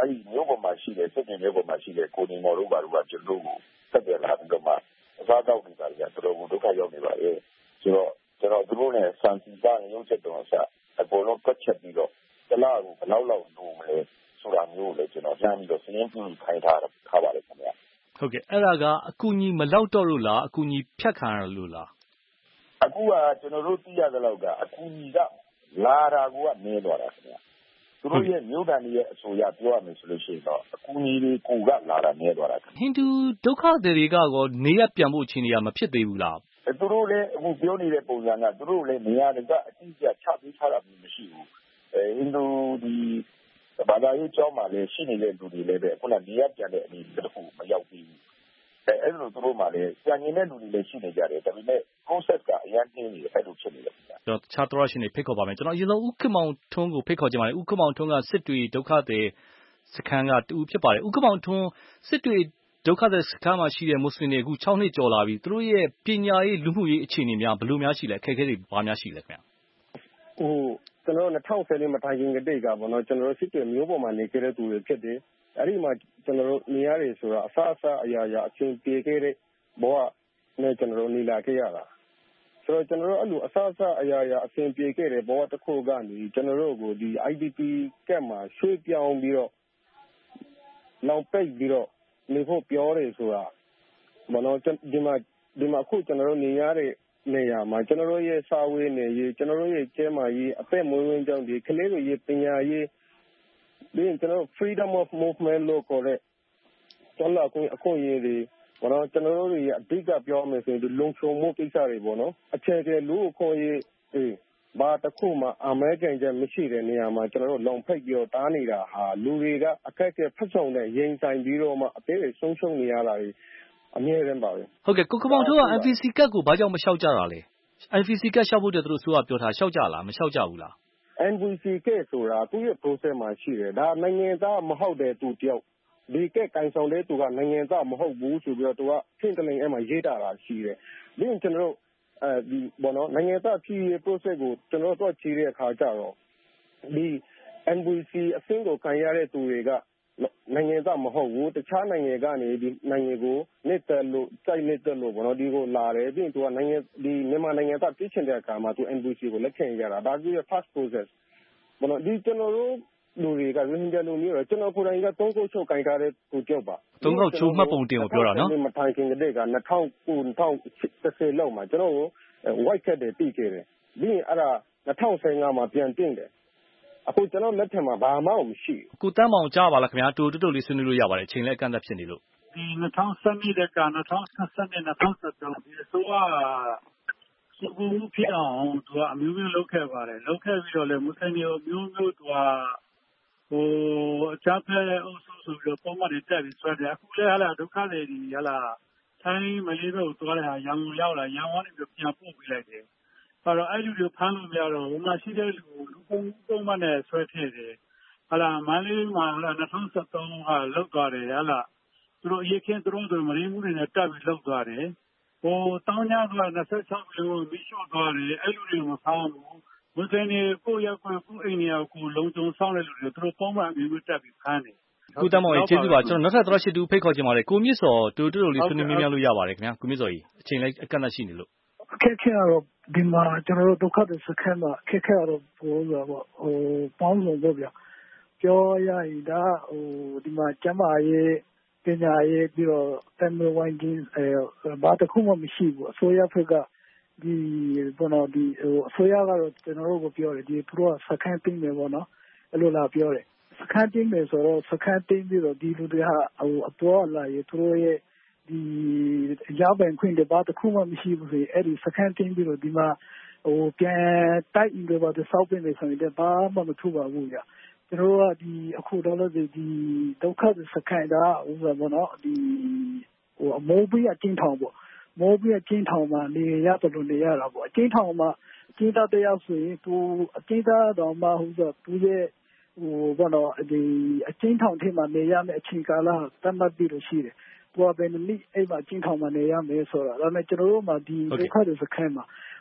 အဲ့ဒီမျိုးပေါ်မှာရှိတဲ့စစ်တင်မျိုးပေါ်မှာရှိတဲ့ကိုနေမော်တို့ဘာလို့ကကျွန်တော်ကိုဆက်ပြလာပြီးတော့မှအစားတောက်နေတာကတော်တော်ကိုဒုက္ခရောက်နေပါရဲ့ဆိုတော့ကျွန်တော်တို့နဲ့စံစီစားရုပ်ချက်တော်အစားအပေါ်လုံးပတ်ချက်ပြီးတော့တလားကိုဘယ်လောက်လောက်လုပ်မလဲဆိုတာမျိုးလည်းကျွန်တော်ပြန်ပြီးတော့စဉ်းစားပြီးခိုင်းထားထားပါလေခင်ဗျာဟုတ်ကဲ့အဲ့ဒါကအကူအညီမလောက်တော့လို့လားအကူအညီဖြတ်ခံရလို့လားအခုကကျွန်တော်တို့သိရတဲ့လောက်ကအကူအညီကလာတာကနည်းသွားတာခင်ဗျာသူတို့ရဲ့မျိုးကန်ရဲ့အဆိုအရပြောရမယ်ဆိုလို့ရှိရင်တော့အကူအညီတွေကိုကလာတာနည်းသွားတာဟိန္ဒူဒုက္ခသည်တွေကရောနေရပြန်ဖို့အခြေအနေကမဖြစ်သေးဘူးလားသူတို့လည်းအခုပြောနေတဲ့ပုံစံကသူတို့လည်းနေရာတွေကအတိအကျချပေးထားတာမျိုးမရှိဘူးအဲဟိန္ဒူဒီဘာသာရေးကျောင်းမှာလည်းရှိနေတဲ့လူတွေလည်းပဲခုနနေရပြန်တဲ့အနေနဲ့တခုမရောက်သေးဘူးအဲအဲ့လိုသူတို့မှလည်းပြန်နေတဲ့လူတွေလည်းရှိနေကြတယ်ဒါပေမဲ့ concept ကအရင်ကင်းနေတယ်အဲ့လိုဖြစ်နေတယ်ကျွန်တော်တခြားသောရှင်တွေဖိတ်ခေါ်ပါမယ်ကျွန်တော်အရင်ဆုံးဥက္ကမောင်ထွန်းကိုဖိတ်ခေါ်ကြပါမယ်ဥက္ကမောင်ထွန်းကစစ်တွေဒုက္ခသည်စခန်းကတူဖြစ်ပါတယ်ဥက္ကမောင်ထွန်းစစ်တွေဒုက္ခသည်စခန်းမှာရှိတဲ့မွတ်စလင်တွေအခု၆နှစ်ကျော်လာပြီသူတို့ရဲ့ပညာရေးလူမှုရေးအခြေအနေများဘယ်လိုများရှိလဲအခက်အခဲတွေဘာများရှိလဲခင်ဗျဟိုကျွန်တော်၂၀၁၀မတိုင်ခင်ကတည်းကပေါ့နော်ကျွန်တော်စစ်တွေမျိုးပေါ်မှာနေခဲ့တဲ့သူတွေဖြစ်တယ်အဲ့ဒီမှာကျွန်တော်တို့နေရတယ်ဆိုတာအစအစအရာရာအချင်းပြေခဲ့တဲ့ဘဝနဲ့ကျွန်တော်တို့နေလာခဲ့ရတာဆိုတော့ကျွန်တော်တို့အဲ့လိုအစအစအရာရာအချင်းပြေခဲ့တဲ့ဘဝတစ်ခုကနေကျွန်တော်တို့ကိုဒီ I D P ကက်မှာရွှေ့ပြောင်းပြီးတော့လောင်ပိတ်ပြီးတော့နေဖို့ပြောတယ်ဆိုတာမနော်ဒီမှာဒီမှာအခုကျွန်တော်တို့နေရတဲ့နေရာမှာကျွန်တော်တို့ရဲ့စာဝေးနေရေးကျွန်တော်တို့ရဲ့ကျဲမာရေးအသက်မွေးဝမ်းကြောင်းဒီကလေးတွေရဲ့ပညာရေးဒီကျွန်တော် freedom of movement လို့ခေါ်တဲ့ကျွန်တော်အခုအခုရေးတွေဘောနော်ကျွန်တော်တို့ရဲ့အဓိကပြောမယ်ဆိုရင်ဒီလုံခြုံမှုကိစ္စတွေပေါ့နော်အခြေခံလူ့အခွင့်အရေးအေးဘာတစ်ခုမှအမေရိကန်ကျမရှိတဲ့နေရာမှာကျွန်တော်တို့လုံဖိတ်ပြီးတော့တားနေတာဟာလူတွေကအခက်အခဲဖတ်ဆောင်တဲ့ရင်ဆိုင်ပြီးတော့မှအသေးတွေဆုံးရှုံးနေရတာတွေအမြဲတမ်းပါပဲဟုတ်ကဲ့ကိုကမောင်တို့က N V C ကတ်ကိုဘာကြောင့်မလျှောက်ကြတာလဲ N V C ကတ်လျှောက်ဖို့တည်းသူတို့ဆိုကပြောထားလျှောက်ကြလားမလျှောက်ကြဘူးလား N V C ကတ်ဆိုတာသူ့ရဲ့ process မှာရှိတယ်ဒါနိုင်ငံသားမဟုတ်တဲ့သူတယောက်ဒီကတ်ကန်ဆောင်တဲ့သူကနိုင်ငံသားမဟုတ်ဘူးဆိုပြီးတော့သူကဖင်တလင်အဲ့မှာရေးတာတာရှိတယ်ဒီကျွန်တော်တို့အဲဒီဘောနော်နိုင်ငံသားဖြည့်ရ process ကိုကျွန်တော်တို့ကြည့်တဲ့အခါကျတော့ဒီ N V C အဆင့်ကိုခံရတဲ့သူတွေကနိုင်ငံသားမဟုတ်ဘူးတခြားနိုင်ငံကနေဒီနိုင်ငံကိုနေတဲ့လို့စိုက်နေတဲ့လို့ဘောနော်ဒီကိုလာတယ်ပြီးရင်သူကနိုင်ငံဒီမြန်မာနိုင်ငံသားပြည်ချင်တဲ့အခါမှာသူ N V C ကိုလက်ခံရတာဒါကြီးရဲ့ first process ဘောနော်ဒီကျွန်တော်တို့လူတွေကရင်းကြလူမျိုးတော့ကျွန်တော်ကိုယ်တိုင်ကသုံးခုချုပ်ကင်ထားတဲ့သူကြောက်ပါသုံးခုချုပ်မှတ်ပုံတင်ကိုပြောတာနော်မထိုင်ခင်ကတည်းက၂၀၀၉ ၂၀၁၀လောက်မှာကျွန်တော်ကို white card တွေပြီးခဲ့တယ်ပြီးရင်အဲ့ဒါ၂၀၁၅မှာပြန်တင်တယ်အခုကျွန်တော်လက်ထက်မှာဘာမှမရှိဘူးကိုတန်းမောင်ကြားပါလားခင်ဗျာတူတူတူလေးဆွေးနွေးလို့ရပါတယ်အချိန်လည်းအကန့်အသတ်ဖြစ်နေလို့ဒီ၂၀၁၂တက်က၂၀၁၂ ၂၀၁၃ဒီဆိုကစကူဖြစ်အောင်သူကအမျိုးမျိုးလုပ်ခဲ့ပါတယ်လုပ်ခဲ့ပြီးတော့လေမွတ်စလင်မျိုးမျိုးသူကဟိုအချမ်းဖဲအုပ်စုဆိုပြီးတော့ပုံမှန်တွေတက်ပြီးဆွဲတယ်အခုလည်းဟာလာဒုက္ခတွေကြီးဟာလာထိုင်းမလေးတို့သွားတဲ့ဟာရန်ကုန်ရောက်လာရန်ကုန်ကနေပြီးပြန်ပို့ပေးလိုက်တယ်အဲ့တော့အဲ့လူတွေဖမ်းလို့မရတော့ဟိုမှာရှိတဲ့လူလူပုံပုံမှန်နဲ့ဆွဲထည့်တယ်ဟာလာမန္တလေးမှာဟာလာ၂၀၁၃ဟာလောက်သွားတယ်ဟာလာသူတို့အရေးခင်းသူတို့ဆိုမရင်းမှုတွေနဲ့တက်ပြီးလောက်သွားတယ်ဟိုတောင်းကြသွား၂၆ကီလိုမီးရှို့သွားတယ်အဲ့လူတွေမဖမ်းဘူးမွတ်စလင်တွေကိုရောက်ကိုကိုအိမ်နေရာကိုလုံခြုံဆောင်တဲ့လူတွေသူတို့ပုံမှန်အမျိုးတက်ပြီးဖမ်းတယ်ကိုတမောင်ကျေးဇူးပါကျွန်တော်နောက်ထပ်သောရှိတူဖိတ်ခေါ်ချင်ပါတယ်ကိုမြင့်စောတူတူလေးဆွေးနွေးမြန်းလို့ရပါတယ်ခင်ဗျာကိုမြင့်စောကြီးအချိန်လိုက်အကန့်အသတ်ရှိနေလို့အခက်အခဲကတော့ဒီမှာကျွန်တော်တို့ဒုက္ခသည်စခန်းမှာအခက်အခဲကတော့ပိုးလို့ပေါ့ဟိုပေါင်းစုံပေါ့ဗျာပြောရရင်ဒါဟိုဒီမှာကျမရဲ့ပညာရေးပြီးတော့ family winding အဲဘာတခုမှမရှိဘူးအစိုးရဘက်ကဒီဘောနော်ဒီဟိုအစိုးရကတော့ကျွန်တော်တို့ကိုပြောတယ်ဒီသူတို့စခန်းတင်းတယ်ပေါ့နော်အဲ့လိုလာပြောတယ်စခန်းတင်းတယ်ဆိုတော့စခန်းတင်းပြီးတော့ဒီလူတွေဟာဟိုအပေါ်လာရသူတို့ရဲ့ဒီရောက်ပင်ခွင့်တပါတခုမှမရှိဘူးဆိုရင်အဲ့ဒီစခန်းတင်းပြီးတော့ဒီမှာဟိုပြန်တိုက်အင်တွေပါတော့စောက်ပင်နေဆိုရင်ဘာမှမထူပါဘူးကြာကျွန်တော်ကဒီအခုတော့လည်းဒီဒုက္ခစခန်းဒါဥပမာနော်ဒီဟိုအမိုးပြအချင်းထောင်ပေါ့မိုးပြအချင်းထောင်မှာနေရတယ်လို့နေရတာပေါ့အချင်းထောင်မှာအချင်းသားတယောက်ဆိုရင်သူအချင်းသားတော်မှဟိုဆိုသူရဲ့ဟိုဘောနော်ဒီအချင်းထောင်ထဲမှာနေရမယ့်အချိန်ကာလသတ်မှတ်ပြီးလို့ရှိတယ်သူကဘယ်နည်းအဲ့မှာအချင်းထောင်မှာနေရမယ်ဆိုတာဒါပေမဲ့ကျွန်တော်တို့မှာဒီဒုက္ခစခန်းမှာ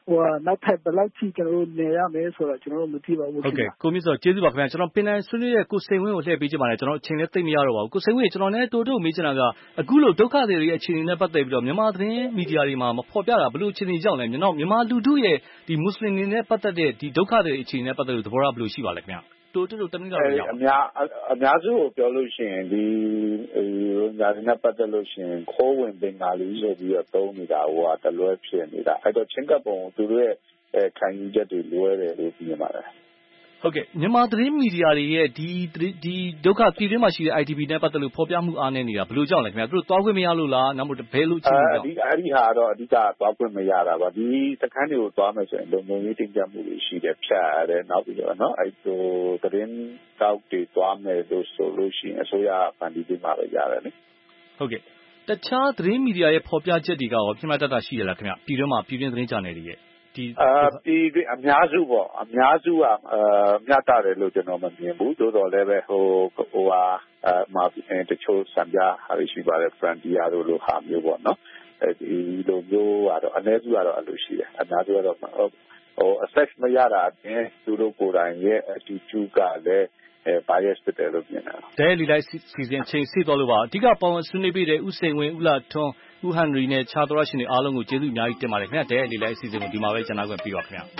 ဟိုနောက်ထပ်ဘယ်လောက်ထိကျွန်တော်တို့နေရမယ်ဆိုတော့ကျွန်တော်တို့မသိပါဘူးဟုတ်ကဲ့ကိုမြင့်စောကျေးဇူးပါခင်ဗျာကျွန်တော်ပင်တိုင်းဆွေးနွေးတဲ့ကိုစိန်ဝင်းကိုလှည့်ပေးချင်ပါတယ်ကျွန်တော်အချိန်လည်းသိမရတော့ပါဘူးကိုစိန်ဝင်းကျွန်တော်လည်းတိုးတိုးမေးချင်တာကအခုလိုဒုက္ခတွေရဲ့အခြေအနေနဲ့ပတ်သက်ပြီးတော့မြန်မာသတင်းမီဒီယာတွေမှာမဖော်ပြတာဘယ်လိုအခြေအနေကြောင့်လဲမြန်မာလူထုရဲ့ဒီမွတ်စလင်တွေနဲ့ပတ်သက်တဲ့ဒီဒုက္ခတွေအခြေအနေနဲ့ပတ်သက်လို့သဘောထားဘယ်လိုရှိပါလဲခင်ဗျာတိုးတိုးတမင်းတော့ရအောင်အများအများစုကိုပြောလို့ရှိရင်ဒီညာနဲ့ပတ်သက်လို့ရှိရင်ခိုးဝင်ပင်ကာလီဆိုပြီးတော့သုံးနေတာဟိုကတလွဲဖြစ်နေတာအဲ့တော့ချင်းကပ်ပုံသူတို့ရဲ့ခံယူချက်တွေလွဲတယ်လို့ပြောပါတယ်ဟုတ်ကဲ့မြန်မာသတင်းမီဒီယာတွေရဲ့ဒီဒီဒုက္ခပြည်တွင်းမှာရှိတဲ့ I D P နဲ့ပတ်သက်လို့ဖော်ပြမှုအားနည်းနေတာဘယ်လိုကြောင့်လဲခင်ဗျာသူတို့သွားခွင့်မရလို့လားနောက်မှဘယ်လိုအခြေအနေလဲအဓိကအဲ့ဒီဟာတော့အဓိကသွားခွင့်မရတာပါဒီစခန်းတွေကိုသွားမယ်ဆိုရင်လုံခြုံရေးတင်ကြမှုတွေရှိတယ်ဖြတ်ရတယ်နောက်ပြီးတော့နော်အဲ့ဒီသတင်းတောက်တွေသွားမယ်လို့ဆိုလို့ရှိရင်အစိုးရဖန်တီးပေးမှာပဲရတယ်လေဟုတ်ကဲ့တခြားသတင်းမီဒီယာရဲ့ဖော်ပြချက်တွေကရောပြမတတ်တာရှိရလားခင်ဗျပြည်တွင်းမှာပြည်တွင်းသတင်းချန်နယ်တွေရဲ့ဒီအာဒီအများစုပေါ့အများစုကအာမျှတတယ်လို့ကျွန်တော်မမြင်ဘူးသို့တော်လည်းပဲဟိုဟိုဟာအာမာတချို့စံပြဟာရှိပါတယ် Frontier တို့လိုဟာမျိုးပေါ့နော်အဲဒီလိုမျိုးကတော့အနည်းစုကတော့အလိုရှိတယ်အများစုကတော့ဟို access မရတာအပြင်သူတို့ကိုယ်တိုင်ရဲ့ attitude ကလည်းအဲ bias ဖြစ်တယ်လို့မြင်တာ။ဒဲလီလိုက်စီစဉ်ချိန်စီတော်လို့ပါအဓိကပေါင်းဆွေးနွေးပေးတဲ့ဦးစိန်ဝင်းဦးလာထွန်းဦးဟန်ရီနဲ့ခြားတော်ရှင်တွေအားလုံးကိုကျေးဇူးအများကြီးတင်ပါတယ်ခင်ဗျာဒဲလီလိုက်စီစဉ်ကိုဒီမှာပဲကျွန်တော်ကပြီးပါခင်ဗျာ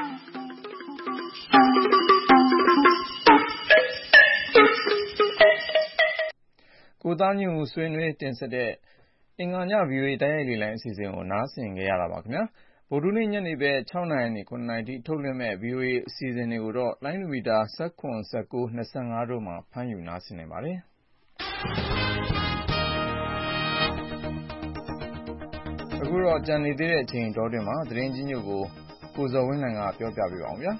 ကိုသားညွန့်ဦးဆွေးနွေးတင်ဆက်တဲ့အင်္ဂါည ဗီအိုအေတိုက်ရိုက်လေ့လာအစီအစဉ်ကိုနားဆင်ကြရတာပါခင်ဗျာဗုဒ္ဓနေ့ညနေပဲ၆နာရီနဲ့၇နာရီထိထုတ်လွှင့်မဲ့ ဗီအိုအေ အစီအစဉ်တွေကိုတော့လိုင်းနိုမီတာ၁၇ ၁၉ ၂၅တို့မှာဖမ်းယူနားဆင်နိုင်ပါတယ်အခုတော့ကြံနေသေးတဲ့အချိန်တောတွင်မှာသတင်းကြီးညို့ကိုကိုဇော်ဝင်းနိုင်ကပြောပြပေးပါအောင်ဗျာ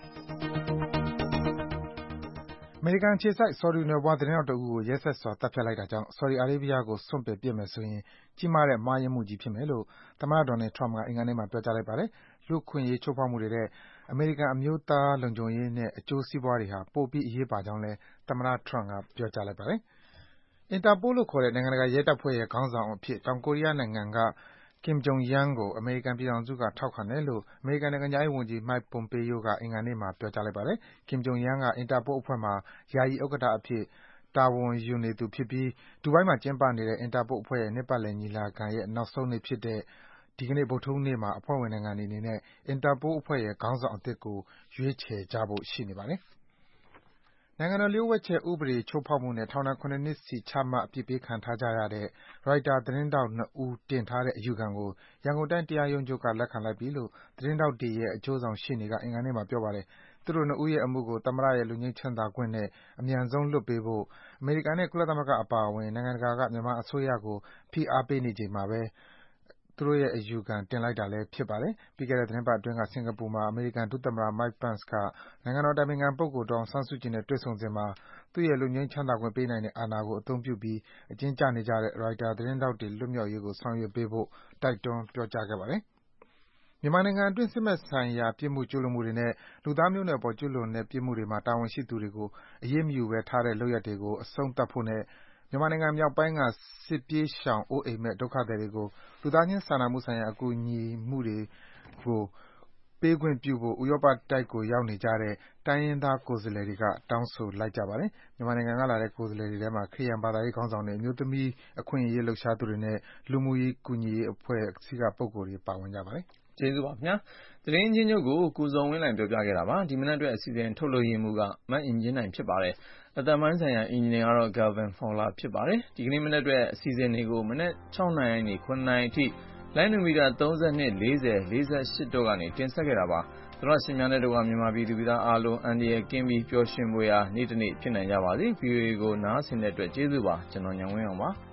အမေရိကန်ခြေစိုက်ဆော်ဒီနယ်ဘွားသတင်းတော်တဦးကိုရက်ဆက်စွာတပ်ဖြတ်လိုက်တာကြောင့်ဆော်ဒီအာရေဗျကိုစွန့်ပစ်ပစ်မယ်ဆိုရင်ကြီးမားတဲ့မှားယွင်းမှုကြီးဖြစ်မယ်လို့သမ္မတဒေါ်နယ်ထရမ့်ကအင်္ဂါနေ့မှာပြောကြားလိုက်ပါတယ်။လူ့အခွင့်အရေးချိုးဖောက်မှုတွေတဲ့အမေရိကန်အမျိုးသားလုံခြုံရေးနဲ့အကျိုးစီးပွားတွေဟာပိုပြီးအရေးပါကြောင်းလည်းသမ္မတထရမ့်ကပြောကြားလိုက်ပါတယ်။ Interpol လို့ခေါ်တဲ့နိုင်ငံတကာရဲတပ်ဖွဲ့ရဲ့ခေါင်းဆောင်အဖြစ်တောင်ကိုရီးယားနိုင်ငံကKim Jong Un ကိုအမေရိကန်ပြည်ထောင်စုကထောက်ခံတယ်လို့အမေရိကန်နိုင်ငံခြားရေးဝန်ကြီး Mike Pompeo ကအင်္ဂါနေ့မှာပြောကြားလိုက်ပါတယ်။ Kim Jong Un က Interpol အဖွဲ့မှာယာယီဥက္ကဋ္ဌအဖြစ်တာဝန်ယူနေသူဖြစ်ပြီးဒူဘိုင်းမှာကျင်းပနေတဲ့ Interpol အဖွဲ့ရဲ့နှစ်ပတ်လည်ညီလာခံရဲ့နောက်ဆုံးနေ့ဖြစ်တဲ့ဒီကနေ့ဗုဒ္ဓဟူးနေ့မှာအဖွဲ့ဝင်နိုင်ငံတွေအနေနဲ့ Interpol အဖွဲ့ရဲ့ခေါင်းဆောင်အသစ်ကိုရွေးချယ်ကြဖို့ရှိနေပါတယ်။နိုင်ငံတော်လျှို့ဝှက်ချက်ဥပဒေချိုးဖောက်မှုနဲ့ထောင်ဒဏ်၇နှစ်စီချမှတ်အပြစ်ပေးခံထားကြရတဲ့ ရိုက်တာသတင်းထောက်နှစ်ဦးတင်ထားတဲ့အယူခံကိုရန်ကုန်တိုင်းတရားရုံးချုပ်ကလက်ခံလိုက်ပြီလို့သတင်းထောက်တွေရဲ့အကျိုးဆောင်ရှေ့နေကအင်္ဂါနေ့မှာပြောပါတယ်။သူတို့နှစ်ဦးရဲ့အမှုကိုသမ္မတရဲ့လွတ်ငြိမ်းချမ်းသာခွင့်နဲ့အမြန်ဆုံးလွှတ်ပေးဖို့အမေရိကန်နဲ့ကုလသမဂ္ဂအပါအဝင်နိုင်ငံတကာကမြန်မာအစိုးရကိုဖိအားပေးနေချိန်မှာပဲသူတို့ရဲ့အယူခံတင်လိုက်တာလည်းဖြစ်ပါတယ်။ပြီးခဲ့တဲ့သီတင်းပတ်အတွင်းကစင်္ကာပူမှာအမေရိကန်ဒုသမ္မတ Mike Pence ကနိုင်ငံတော်အတိုင်ပင်ခံပုဂ္ဂိုလ်ဒေါ်အောင်ဆန်းစုကြည်နဲ့တွေ့ဆုံစဉ်မှာသူ့ရဲ့လွတ်ငြိမ်းချမ်းသာခွင့်ပေးနိုင်တဲ့အာဏာကိုအသုံးပြုပြီးအကျဉ်းကျနေကြတဲ့ရိုက်တာသတင်းထောက်တွေလွတ်မြောက်ရေးကိုဆောင်ရွက်ပေးဖို့တိုက်တွန်းပြောကြားခဲ့ပါတယ်။မြန်မာနိုင်ငံအတွင်းစစ်ဘက်ဆိုင်ရာပြစ်မှုကျူးလွန်မှုတွေနဲ့လူသားမျိုးနွယ်အပေါ်ကျူးလွန်တဲ့ပြစ်မှုတွေမှာတာဝန်ရှိသူတွေကိုအရေးမယူဘဲထားတဲ့လုပ်ရပ်တွေကိုအဆုံးသတ်ဖို့နဲ့မြန်မာနိုင်ငံမြောက်ပိုင်းကစစ်ပြေးရှောင်အိုးအိမ်မဲ့ဒုက္ခသည်တွေကိုလူသားချင်းစာနာမှုဆိုင်ရာအကူအညီမှုတွေကိုပေးခွင့်ပြုဖို့ဥရောပတိုက်ကိုရောက်နေကြတဲ့တိုင်းရင်းသားကိုယ်စားလှယ်တွေကတောင်းဆိုလိုက်ကြပါတယ်။မြန်မာနိုင်ငံကလာတဲ့ကိုယ်စားလှယ်တွေထဲမှာခရစ်ယာန်ဘာသာရေးခေါင်းဆောင်တွေအမျိုးသမီးအခွင့်အရေးလှုပ်ရှားသူတွေနဲ့လူမှုရေးကူညီရေးအဖွဲ့အစည်းကပုဂ္ဂိုလ်တွေပါဝင်ကြပါတယ်။ကျေးဇူးပါခင်ဗျာ။သတင်းချင်းချုပ်ကိုကိုဇော်ဝင်းနိုင်ပြောပြခဲ့တာပါ။ဒီမနက်အတွက်အစီအစဉ်ထုတ်လို့ရမှုကမတ်အင်ဂျင်နိုင်ဖြစ်ပါတယ်။အသက်ပိုင်းဆိုင်ရာအင်ဂျင်နီယာကတော့ Galvin Fowler ဖြစ်ပါတယ်။ဒီကနေ့မနက်အတွက်အစီအစဉ်တွေကိုမနက်၆နာရီနဲ့၇နာရီအထိလိုင်းနိုမီတာ၃၂ ၄၀ ၄၈တို့ကနေတင်ဆက်ခဲ့တာပါ။သောရရှင်များနဲ့တို့ကမြန်မာပြည်သူပြည်သားအားလုံးအန္တရာယ်ကင်းပြီးပျော်ရွှင်ဖွယ်ရာနေ့တစ်နေ့ဖြစ်နိုင်ကြပါစေ။ ဗီအိုအေကိုနားဆင်တဲ့အတွက်ကျေးဇူးပါ။ကျွန်တော်ညောင်ဝင်းအောင်ပါ။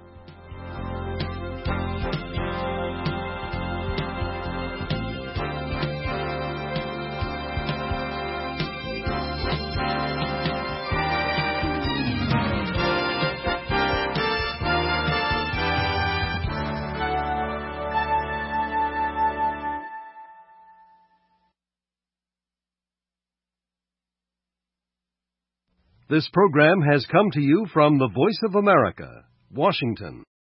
This program has come to you from the Voice of America, Washington.